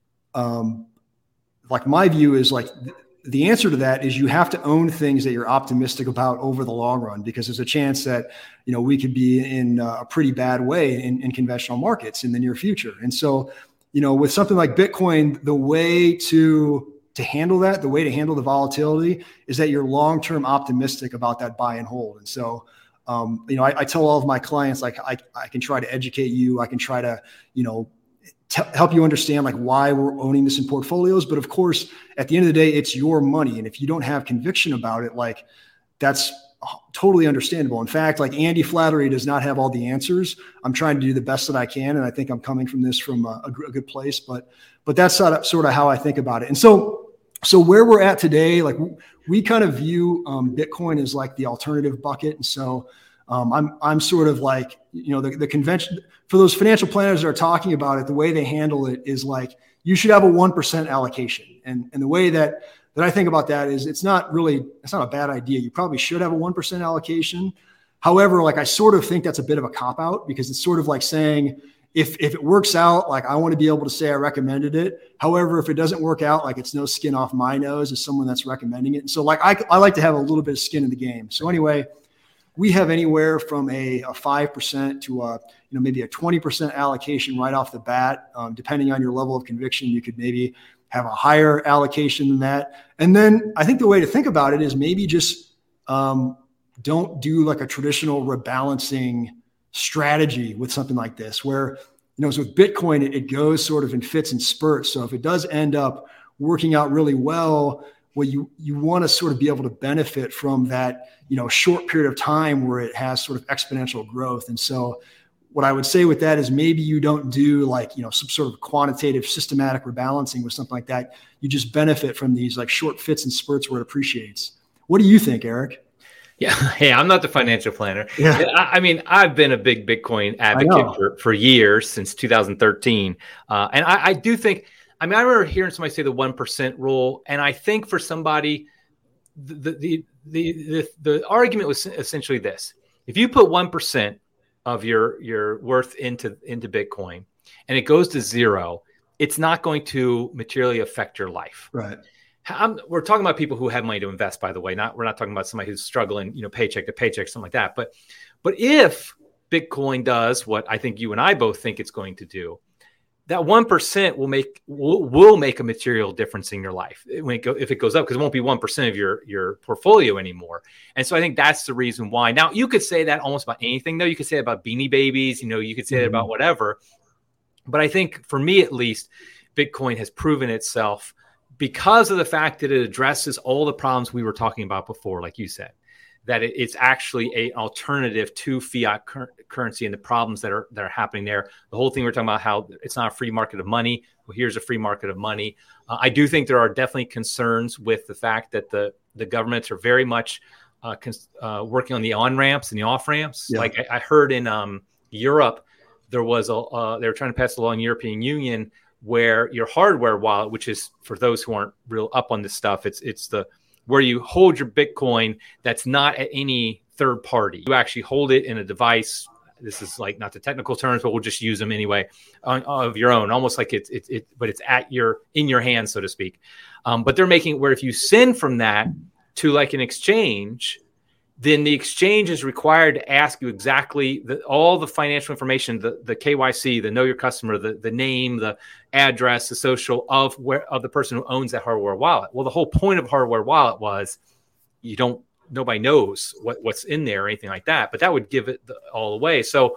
um, like my view is like, th- the answer to that is you have to own things that you're optimistic about over the long run, because there's a chance that, you know, we could be in a pretty bad way in, in conventional markets in the near future. And so, you know, with something like Bitcoin, the way to, to handle that, the way to handle the volatility is that you're long-term optimistic about that buy and hold. And so, um, you know, I, I tell all of my clients, like, I, I can try to educate you. I can try to, you know, T- help you understand like why we're owning this in portfolios. But of course, at the end of the day, it's your money. And if you don't have conviction about it, like that's totally understandable. In fact, like Andy Flattery does not have all the answers. I'm trying to do the best that I can. And I think I'm coming from this from a, a good place, but, but that's sort of, sort of how I think about it. And so, so where we're at today, like we kind of view um, Bitcoin as like the alternative bucket. And so Um, I'm I'm sort of like, you know, the, the convention for those financial planners that are talking about it, the way they handle it is like, you should have a one percent allocation. And, and the way that, that I think about that is it's not really, it's not a bad idea. You probably should have a one percent allocation. However, like I sort of think that's a bit of a cop out, because it's sort of like saying, if, if it works out, like I want to be able to say I recommended it. However, if it doesn't work out, like it's no skin off my nose as someone that's recommending it. And so like, I, I like to have a little bit of skin in the game. So anyway, we have anywhere from a, a five percent to a, you know, maybe a twenty percent allocation right off the bat. Um, depending on your level of conviction, you could maybe have a higher allocation than that. And then I think the way to think about it is maybe just um, don't do like a traditional rebalancing strategy with something like this, where, you know, so with Bitcoin, it, it goes sort of in fits and spurts. So if it does end up working out really well, well, you, you want to sort of be able to benefit from that, you know, short period of time where it has sort of exponential growth. And so what I would say with that is maybe you don't do like, you know, some sort of quantitative systematic rebalancing with something like that. You just benefit from these like short fits and spurts where it appreciates. What do you think, Eric? Yeah. Hey, I'm not the financial planner. Yeah. I, I mean, I've been a big Bitcoin advocate for, for years, since two thousand thirteen. Uh, and I, I do think, I mean, I remember hearing somebody say the one percent rule. And I think for somebody, the, the, the, the, the argument was essentially this: if you put one percent of your, your worth into, into Bitcoin and it goes to zero, it's not going to materially affect your life. Right. I'm, we're talking about people who have money to invest, by the way. Not, we're not talking about somebody who's struggling, you know, paycheck to paycheck, something like that. But, but if Bitcoin does what I think you and I both think it's going to do, that one percent will make will, will make a material difference in your life when it go, if it goes up, because it won't be one percent of your, your portfolio anymore. And so I think that's the reason why. Now, you could say that almost about anything, though. You could say that about Beanie Babies, you know, you could say mm-hmm. that about whatever. But I think for me, at least, Bitcoin has proven itself because of the fact that it addresses all the problems we were talking about before, like you said, that it, it's actually an alternative to fiat cur- currency and the problems that are that are happening there. The whole thing we're talking about, how it's not a free market of money. Well, here's a free market of money. Uh, I do think there are definitely concerns with the fact that the, the governments are very much uh, cons- uh, working on the on-ramps and the off-ramps. Yeah. Like I, I heard in um, Europe, there was a uh, they were trying to pass a law in the European Union where your hardware wallet, which is for those who aren't real up on this stuff, it's it's the where you hold your Bitcoin that's not at any third party. You actually hold it in a device. This is like not the technical terms, but we'll just use them anyway, on, of your own, almost like it's it, it, but it's at your in your hand, so to speak. Um, but they're making it where if you send from that to like an exchange, then the exchange is required to ask you exactly the, all the financial information, the, the K Y C, the know your customer, the, the name, the address, the social of where of the person who owns that hardware wallet. Well, the whole point of hardware wallet was you don't, nobody knows what, what's in there or anything like that, but that would give it the, all away. So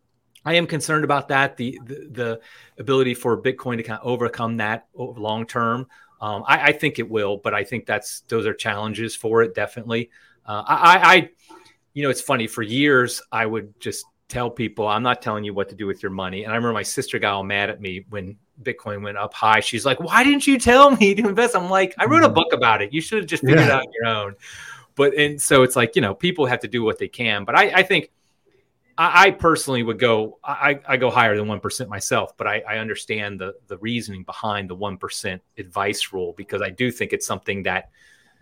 I am concerned about that, the, the, the ability for Bitcoin to kind of overcome that over long term. Um, I, I think it will, but I think that's those are challenges for it, definitely. Uh, I, I you know, it's funny, for years, I would just tell people, I'm not telling you what to do with your money. And I remember my sister got all mad at me when Bitcoin went up high. She's like, why didn't you tell me to invest? I'm like, I wrote a book about it. You should have just figured yeah. it out on your own. But, and so it's like, you know, people have to do what they can. But I, I think I, I personally would go, I, I go higher than one percent myself, but I, I understand the, the reasoning behind the one percent advice rule, because I do think it's something that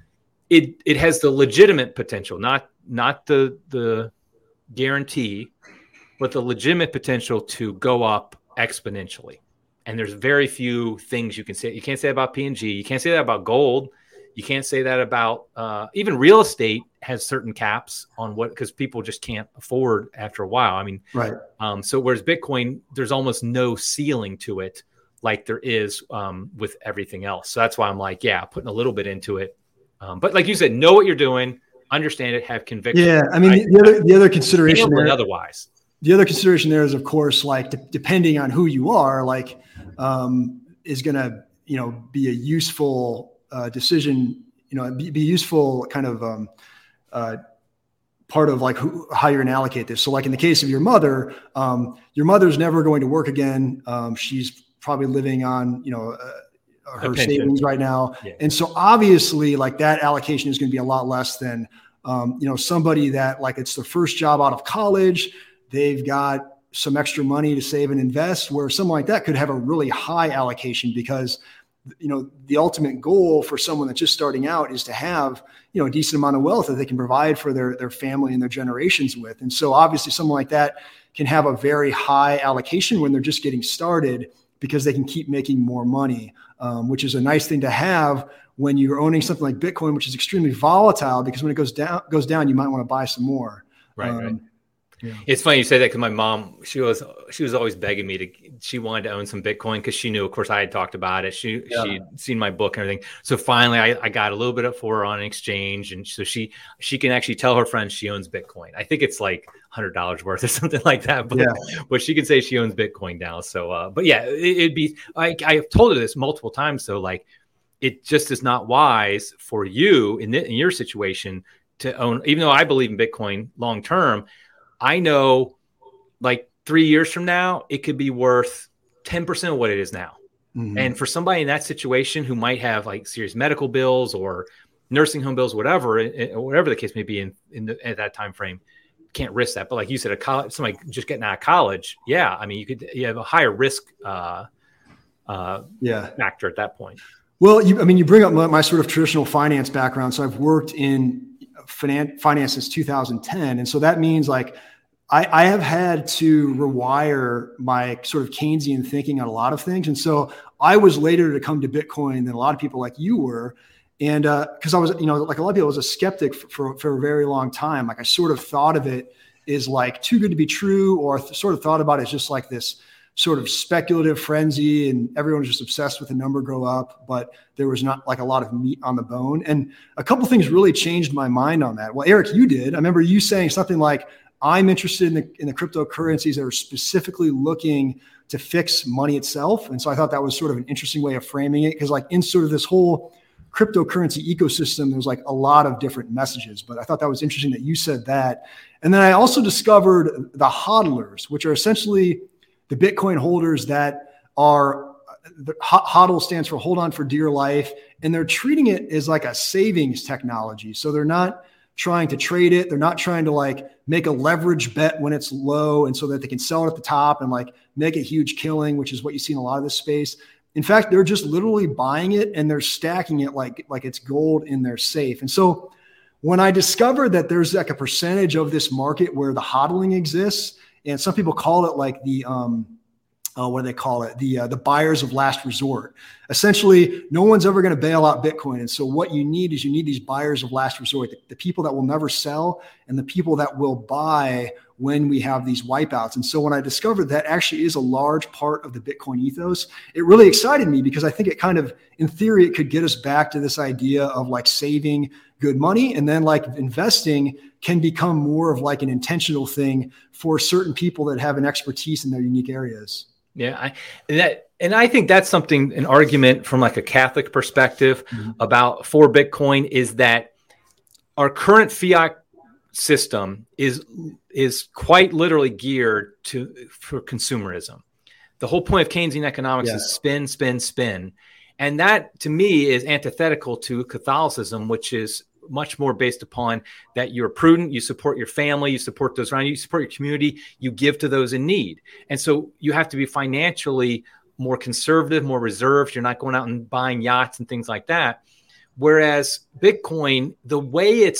it, it has the legitimate potential, not, not the, the guarantee, but the legitimate potential to go up exponentially. And there's very few things you can say. You can't say that about P and G. You can't say that about gold. You can't say that about uh, even real estate has certain caps on what, because people just can't afford after a while. I mean, right. Um, so whereas Bitcoin, there's almost no ceiling to it like there is um, with everything else. So that's why I'm like, yeah, putting a little bit into it. Um, but like you said, know what you're doing, understand it, have conviction. Yeah. I mean, I, the other, the other consideration there, otherwise. The other consideration there is, of course, like de- depending on who you are, like um, is going to, you know, be a useful uh, decision, you know, be, be useful kind of um, uh, part of like who, how you're going to allocate this. So like in the case of your mother, um, your mother's never going to work again. Um, she's probably living on, you know, uh, her savings right now. Yeah. And so obviously like that allocation is going to be a lot less than, um, you know, somebody that like it's the first job out of college. They've got some extra money to save and invest, where someone like that could have a really high allocation, because, you know, the ultimate goal for someone that's just starting out is to have, you know, a decent amount of wealth that they can provide for their, their family and their generations with. And so obviously someone like that can have a very high allocation when they're just getting started, because they can keep making more money, um, which is a nice thing to have when you're owning something like Bitcoin, which is extremely volatile, because when it goes down, goes down, you might want to buy some more. Right, um, right. Yeah. It's funny you say that, because my mom, she was she was always begging me to, she wanted to own some Bitcoin, because she knew, of course, I had talked about it. She yeah. she'd seen my book and everything. So finally, I, I got a little bit up for her on an exchange, and so she she can actually tell her friends she owns Bitcoin. I think it's like one hundred dollars worth or something like that, but yeah. but she can say she owns Bitcoin now. So, uh, but yeah, it, it'd be. I I've told her this multiple times. So like, it just is not wise for you in the, in your situation to own, even though I believe in Bitcoin long term. I know like three years from now, it could be worth ten percent of what it is now. Mm-hmm. And for somebody in that situation who might have like serious medical bills or nursing home bills, whatever, whatever the case may be in, in the, at that time frame, can't risk that. But like you said, a college, somebody just getting out of college. Yeah. I mean, you could, you have a higher risk uh, uh, yeah. factor at that point. Well, you, I mean, you bring up my, my sort of traditional finance background. So I've worked in Finance, finance since two thousand ten. And so that means like I, I have had to rewire my sort of Keynesian thinking on a lot of things. And so I was later to come to Bitcoin than a lot of people like you were. And uh, because I was, you know, like a lot of people, I was a skeptic for, for, for a very long time. Like I sort of thought of it as like too good to be true, or th- sort of thought about it as just like this sort of speculative frenzy, and everyone was just obsessed with the number go up, but there was not like a lot of meat on the bone. And a couple of things really changed my mind on that. Well, Eric, you did. I remember you saying something like, I'm interested in the, in the cryptocurrencies that are specifically looking to fix money itself. And so I thought that was sort of an interesting way of framing it, because like in sort of this whole cryptocurrency ecosystem, there's like a lot of different messages, but I thought that was interesting that you said that. And then I also discovered the hodlers, which are essentially the Bitcoin holders that are, the HODL stands for hold on for dear life. And they're treating it as like a savings technology. So they're not trying to trade it. They're not trying to like make a leverage bet when it's low, and so that they can sell it at the top and like make a huge killing, which is what you see in a lot of this space. In fact, they're just literally buying it and they're stacking it like, like it's gold in their safe. And so when I discovered that there's like a percentage of this market where the hodling exists, and some people call it like the, um, uh, what do they call it? The, uh, the buyers of last resort. Essentially, no one's ever going to bail out Bitcoin. And so what you need is you need these buyers of last resort, the, the people that will never sell and the people that will buy when we have these wipeouts. And so when I discovered that actually is a large part of the Bitcoin ethos, it really excited me, because I think it kind of, in theory, it could get us back to this idea of like saving good money, and then like investing can become more of like an intentional thing for certain people that have an expertise in their unique areas. Yeah. I, and that, and I think that's something, an argument from like a Catholic perspective mm-hmm. about for Bitcoin is that our current fiat system is is quite literally geared to for consumerism. The whole point of Keynesian economics yeah. is spin, spin, spin. And that, to me, is antithetical to Catholicism, which is much more based upon that you're prudent, you support your family, you support those around you, you support your community, you give to those in need. And so you have to be financially more conservative, more reserved. You're not going out and buying yachts and things like that. Whereas Bitcoin, the way it's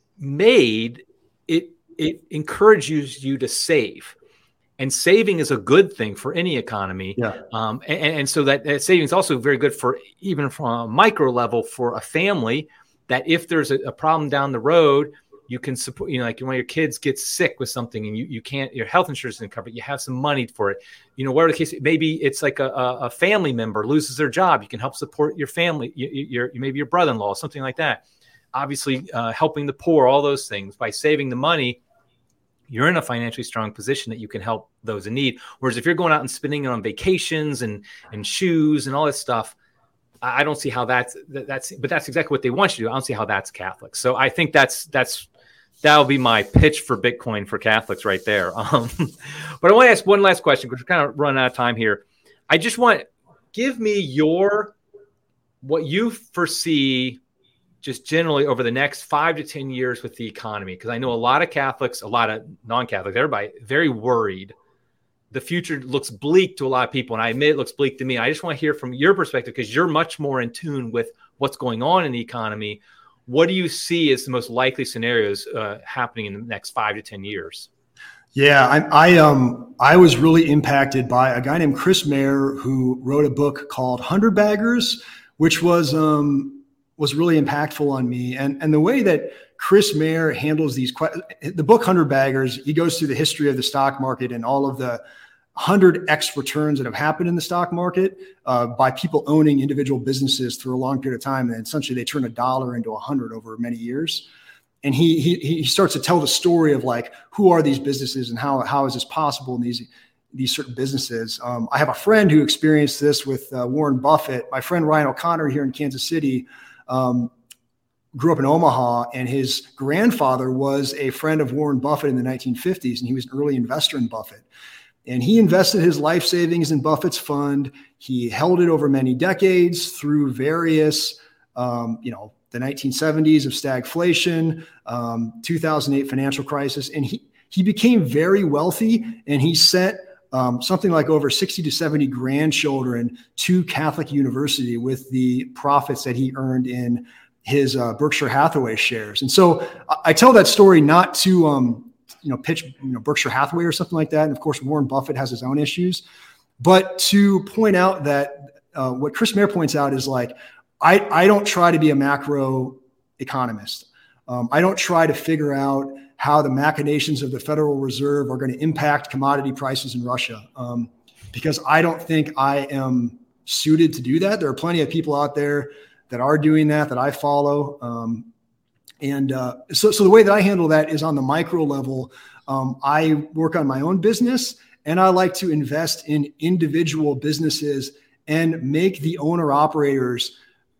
made, it it encourages you to save. And saving is a good thing for any economy. Yeah. Um, and, and so that, that saving is also very good for, even from a micro level, for a family, that if there's a, a problem down the road, you can support, you know, like when your kids get sick with something and you, you can't, your health insurance isn't covered, you have some money for it. You know, whatever the case, maybe it's like a, a family member loses their job. You can help support your family, your, your maybe your brother-in-law, something like that. Obviously, uh, helping the poor, all those things. By saving the money, you're in a financially strong position that you can help those in need. Whereas if you're going out and spending it on vacations and, and shoes and all this stuff, I don't see how that's, that's, but that's exactly what they want you to do. I don't see how that's Catholic. So I think that's, that's, that'll be my pitch for Bitcoin for Catholics right there. Um, but I want to ask one last question because we're kind of running out of time here. I just want, give me your, what you foresee just generally over the next five to ten years with the economy. Because I know a lot of Catholics, a lot of non-Catholics, everybody very worried. The future looks bleak to a lot of people. And I admit it looks bleak to me. I just want to hear from your perspective, because you're much more in tune with what's going on in the economy. What do you see as the most likely scenarios uh, happening in the next five to ten years? Yeah, I, I um I was really impacted by a guy named Chris Mayer, who wrote a book called Hundred Baggers, which was um was really impactful on me. And and the way that Chris Mayer handles these questions, the book Hundred Baggers, he goes through the history of the stock market and all of the one hundred X returns that have happened in the stock market uh, by people owning individual businesses through a long period of time. And essentially they turn a dollar into a hundred over many years. And he, he, he starts to tell the story of like, who are these businesses and how, how is this possible in these, these certain businesses. Um, I have a friend who experienced this with uh, Warren Buffett. My friend Ryan O'Connor here in Kansas City um, grew up in Omaha, and his grandfather was a friend of Warren Buffett in the nineteen fifties. And he was an early investor in Buffett. And he invested his life savings in Buffett's fund. He held it over many decades through various, um, you know, the nineteen seventies of stagflation, um, two thousand eight financial crisis. And he, he became very wealthy, and he sent um, something like over sixty to seventy grandchildren to Catholic University with the profits that he earned in his uh, Berkshire Hathaway shares. And so I, I tell that story not to, um, you know, pitch, you know, Berkshire Hathaway or something like that. And of course, Warren Buffett has his own issues, but to point out that uh, what Chris Mayer points out is like, I, I don't try to be a macro economist. Um, I don't try to figure out how the machinations of the Federal Reserve are going to impact commodity prices in Russia, um, because I don't think I am suited to do that. There are plenty of people out there that are doing that, that I follow. Um, And uh, so, so the way that I handle that is on the micro level. Um, I work on my own business, and I like to invest in individual businesses and make the owner operators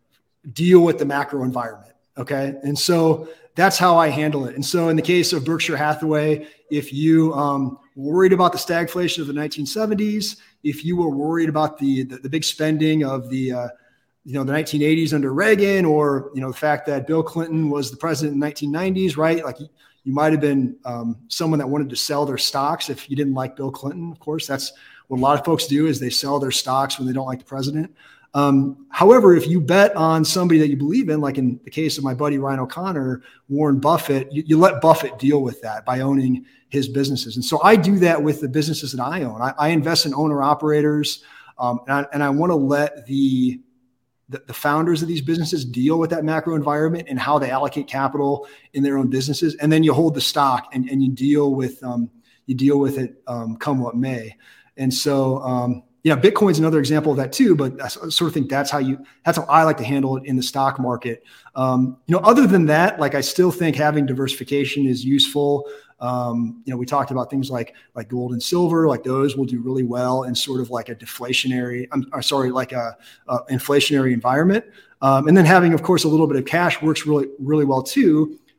deal with the macro environment. Okay. And so that's how I handle it. And so in the case of Berkshire Hathaway, if you um, were worried about the stagflation of the nineteen seventies, if you were worried about the, the, the big spending of the, uh, you know, the nineteen eighties under Reagan, or, you know, the fact that Bill Clinton was the president in the nineteen nineties, right? Like you, you might've been um, someone that wanted to sell their stocks if you didn't like Bill Clinton. Of course, that's what a lot of folks do, is they sell their stocks when they don't like the president. Um, however, if you bet on somebody that you believe in, like in the case of my buddy Ryan O'Connor, Warren Buffett, you, you let Buffett deal with that by owning his businesses. And so I do that with the businesses that I own. I, I invest in owner operators, um, and I, and I want to let the The, the founders of these businesses deal with that macro environment and how they allocate capital in their own businesses. And then you hold the stock and, and you deal with, um, you deal with it um, come what may. And so, um, yeah, Bitcoin's another example of that too, but I sort of think that's how you, that's how I like to handle it in the stock market. Um, you know, other than that, like I still think having diversification is useful. Um, you know, we talked about things like, like gold and silver, like those will do really well in sort of like a deflationary, I'm or sorry, like a, a inflationary environment. Um, and then having, of course, a little bit of cash works really, really well too,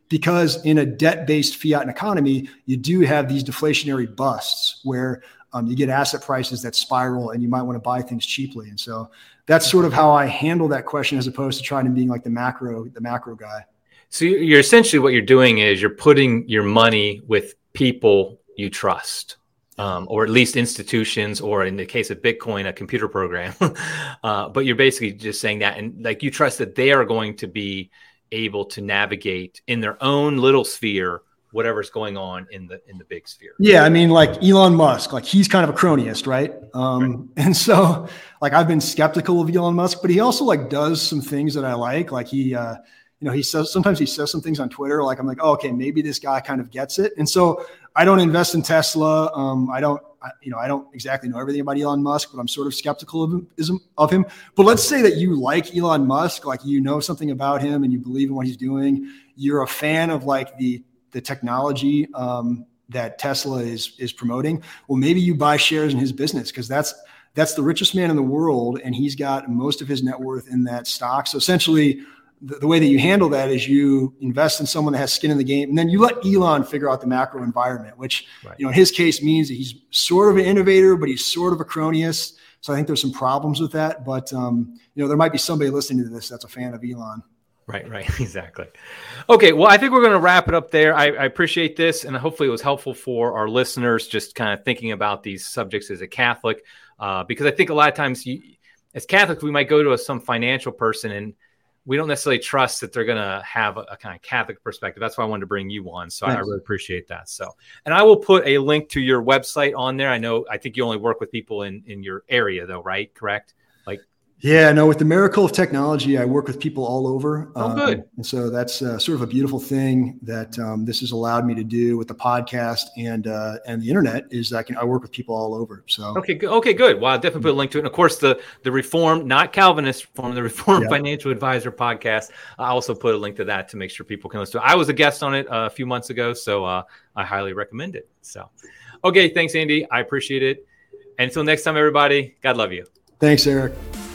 because in a debt-based fiat economy, you do have these deflationary busts where um, you get asset prices that spiral and you might want to buy things cheaply. And so that's sort of how I handle that question as opposed to trying to being like the macro, the macro guy. So you're essentially what you're doing is you're putting your money with people you trust. Um, or at least institutions, or in the case of Bitcoin, a computer program. uh, but you're basically just saying that, and like you trust that they are going to be able to navigate in their own little sphere whatever's going on in the in the big sphere. Yeah, I mean, like Elon Musk, like he's kind of a cronyist, right? Um, right. And so, like I've been skeptical of Elon Musk, but he also like does some things that I like. Like he, uh, you know, he says sometimes he says some things on Twitter, like I'm like, oh, okay, maybe this guy kind of gets it, and so. I don't invest in Tesla. Um, I don't, I, you know, I don't exactly know everything about Elon Musk, but I'm sort of skeptical of him, of him. But let's say that you like Elon Musk, like you know something about him and you believe in what he's doing. You're a fan of like the the technology um, that Tesla is is promoting. Well, maybe you buy shares in his business because that's that's the richest man in the world, and he's got most of his net worth in that stock. So essentially. The, the way that you handle that is you invest in someone that has skin in the game, and then you let Elon figure out the macro environment, which, right. you know, in his case means that he's sort of an innovator, but he's sort of a cronyist. So I think there's some problems with that, but um, you know, there might be somebody listening to this that's a fan of Elon. Right, right. Exactly. Okay. Well, I think we're going to wrap it up there. I, I appreciate this. And hopefully it was helpful for our listeners, just kind of thinking about these subjects as a Catholic, uh, because I think a lot of times you, as Catholics, we might go to a, some financial person and we don't necessarily trust that they're going to have a, a kind of Catholic perspective. That's why I wanted to bring you on. So nice. I really appreciate that. So, and I will put a link to your website on there. I know, I think you only work with people in, in your area though, right? Correct? Like, yeah, no, with the miracle of technology, I work with people all over. Oh, good. Um, and so that's uh, sort of a beautiful thing that um, this has allowed me to do with the podcast and uh, and the internet is I can I work with people all over. So okay, good. Okay, good. Well, I'll definitely put a link to it. And of course, the the Reformed, not Calvinist Reform, the Reformed yeah. Financial Advisor podcast. I also put a link to that to make sure people can listen to it. I was a guest on it uh, a few months ago, so uh, I highly recommend it. So, okay, thanks, Andy. I appreciate it. And until next time, everybody, God love you. Thanks, Eric.